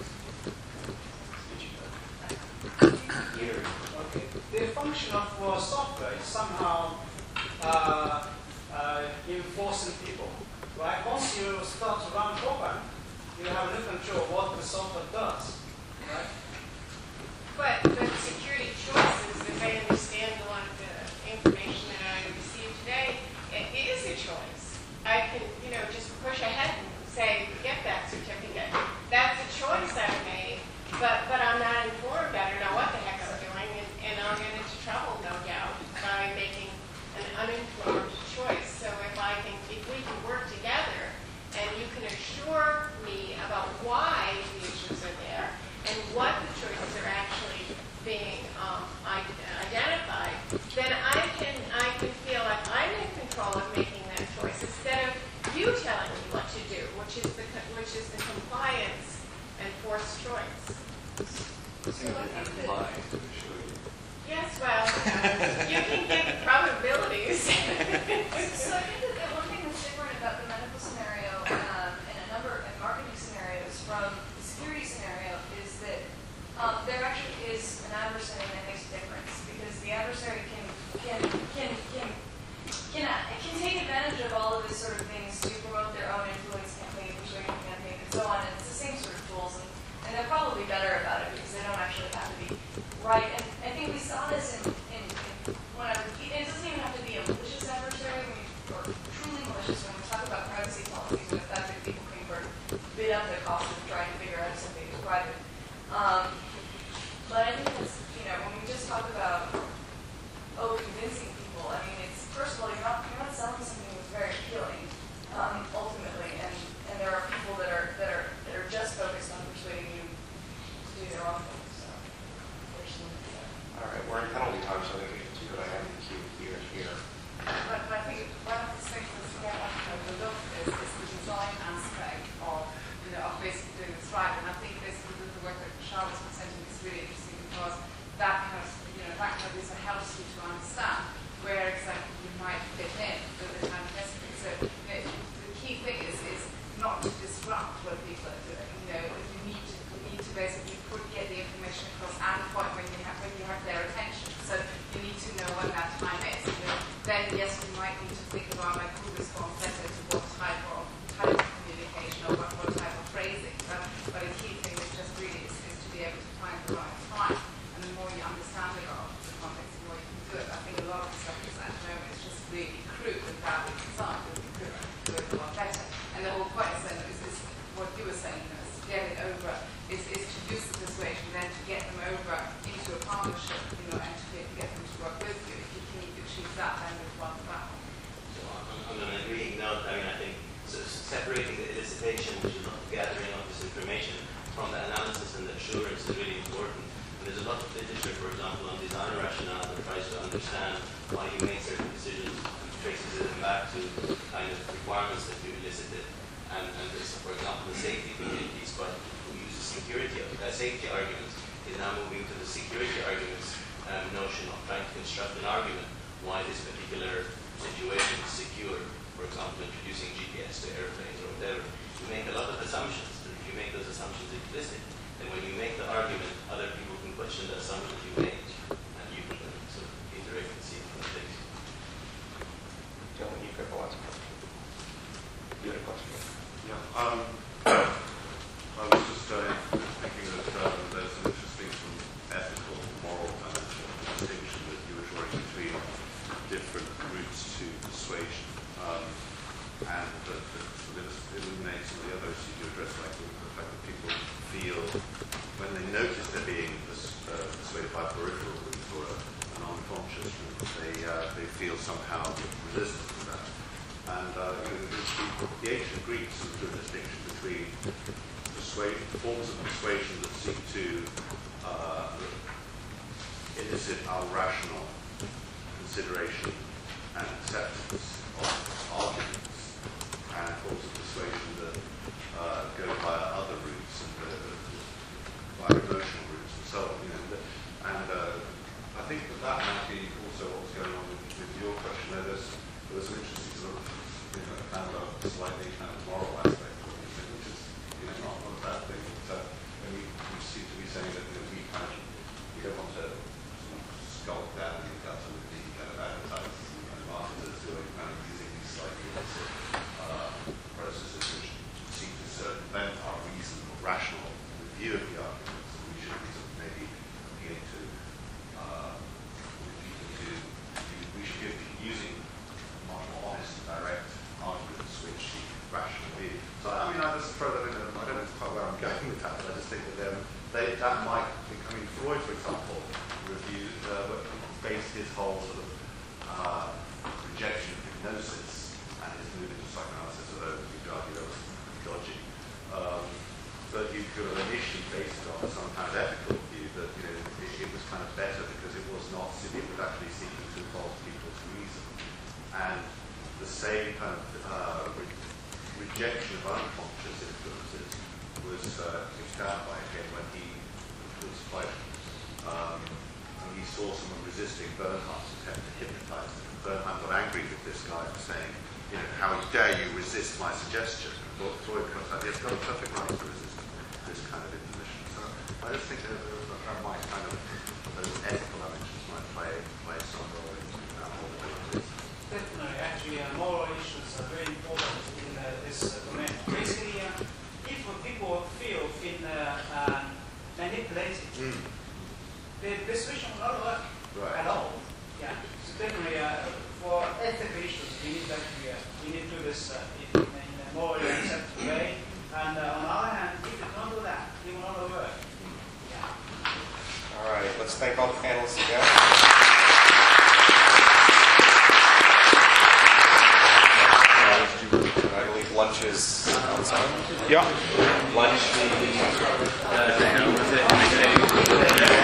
Speaker 10: Okay. The function of uh, software is somehow uh, uh, enforcing people, right? Once you start to run a program, you have no control of what the software does, right?
Speaker 14: But the security choices, if I understand a lot of the information that I received today, it, it is a choice. I can, you know, just push ahead and say, get that certificate. That's a choice I've made, but, but I'm not informed. I don't know what the heck I'm doing, and, and I'll get into trouble, no doubt, by making an uninformed choice. So if I can, if we can work together, and you can assure me about why the issues are there, and what the choices are actually being um, identified, then I can I can feel like I'm in control of making that choice instead of you telling me what to do, which is the which is the compliance and forced choice. Yes, well, you can give probabilities.
Speaker 1: So I think that one thing that's different about the medical scenario um, and a number of marketing scenarios from the security scenario is that um, there actually is an adversary that makes a difference, because the adversary can can can can can, uh, can take advantage of all of these sort of things to promote their own influence campaign, persuasion campaign, and so on. And it's the same sort of tools, and, and they're probably better about it because they don't actually have to be right. And I think we saw this in, in, in when I was, it doesn't even have to be a malicious adversary when we, or truly malicious when we talk about privacy policies and the fact that people can burn, bid up the cost of trying to figure out if something is private. Um, but I think that's, you know, when we just talk about, oh, convincing people, I mean, it's, first of all, you're not, you're not selling something that's very appealing, um, ultimately, and, and there are people that are, that are, that are just focused on persuading you to do their own thing, so, unfortunately, yeah.
Speaker 16: All right, we're in penalty time, so I think we can do what I have in the queue here and here.
Speaker 14: But, but I think one of the things that's more overlooked is, is the design aspect of, you know, of basically doing this right. And I think this, with the work that Charles was presenting, is really interesting because that kind of, you know, that kind of this helps you to understand where exactly you might fit in with the kind of recipe. So, you know, the key thing is, is not to disrupt what people are doing. You know, you need to, you need to basically put, get the information to know when that time is. You know, then yes, we might need to think about like who responds better to what type of type of communication or what, what type of phrasing. But, but a key thing is just really is, is to be able to find the right time. And the more you understand it of the context, the more you can do it. I think a lot of the stuff is at the moment is just really crude and badly designed. We could do it a lot better. And the whole point is, then, is, is what you were saying, you know, is to get it over, is, is to use the persuasion, then to get them over into a partnership, you know, and to get, get them to work with you. If you can achieve that, then we've won the battle.
Speaker 6: So on, on an agreeing note, I mean, I think so separating the elicitation, which is not the gathering of this information, from the analysis and the assurance is really important. And there's a lot of literature, for example, on design rationale that tries to understand why you make certain decisions and traces them back to the kind of requirements that you elicited. And, and this, for example, the safety communities, but who uses security, uh, safety arguments, is now moving to the security arguments um, notion of trying to construct an argument why this particular situation is secure. For example, introducing G P S to airplanes or whatever. You make a lot of assumptions, and if you make those assumptions implicit, then when you make the argument, other people can question the assumptions you made, and you can sort of iterate and see different things.
Speaker 16: Gentlemen, you could go on. You had a question?
Speaker 8: Yeah. Um, I was just uh, thinking that um, there's an interesting sort of ethical, moral kind of distinction that you were drawing between different routes to persuasion, um, and that sort of illuminates some of the other issues you address, like the, the fact that people feel, when they notice they're being pers- uh, persuaded by peripheral routes or a, an unconscious route, they, uh, they feel somehow resistant to that. And uh, you know, the, the ancient Greeks drew a distinction between persuade, forms of persuasion that seek to uh, elicit our rational consideration and acceptance of arguments, and forms of persuasion that uh, go via other routes and uh, by emotional routes and so on. You know, and uh, I think that that might be also what was going on with, with your question. There was, there was an interesting sort of, you know, kind of a slightly kind of moral aspect of what you said, which is, you know, not, not a bad thing. But, uh, and we, we seem to be saying that, you know, we kind of, we don't want to sort of skulk down the guts of the kind of advertisers and marketers who are kind of using these slightly illicit uh, processes which seem to circumvent our reasonable, rational review of the arguments. And we should be sort of maybe beginning to uh, people to, we should be using much more honest and direct arguments which rational view. So I mean, I just throw that in. I don't know quite where I'm going with that, but I just think that um, they, that might. I mean, Freud, for example, reviewed uh, based his whole sort of uh, rejection of hypnosis and his move into psychoanalysis, although you could argue that was dodgy. Um, but you could have initially based it on some kind of ethical view that you know it, it was kind of better because it was not. It was actually seeking to involve people's reason, and the same kind of uh, re- rejection of unconscious influences was uh, kicked out by him when he was quite. Um, when he saw someone resisting Bernhardt's attempt to hypnotize him. Bernhardt got angry with this guy for saying, you know, how dare you resist my suggestion? And Freud comes out, he's got a perfect right to resist this kind of imposition. So I just think that that might kind of, those ethical dimensions might play, play some role in that whole debate.
Speaker 10: Definitely, actually, uh, moral issues are very important in uh, this uh, domain. Basically, uh, if people feel in uh, uh, manipulated, mm. the persuasion will not work right. at all. Yeah, so definitely uh, for ethical issues, we need actually uh, we need to do this uh, in, in a more acceptable way. And uh, on the other hand, if you don't do that, it will not work. Yeah.
Speaker 16: All right, let's thank all the panelists again. I believe lunch is outside.
Speaker 3: Yeah.
Speaker 16: Lunch.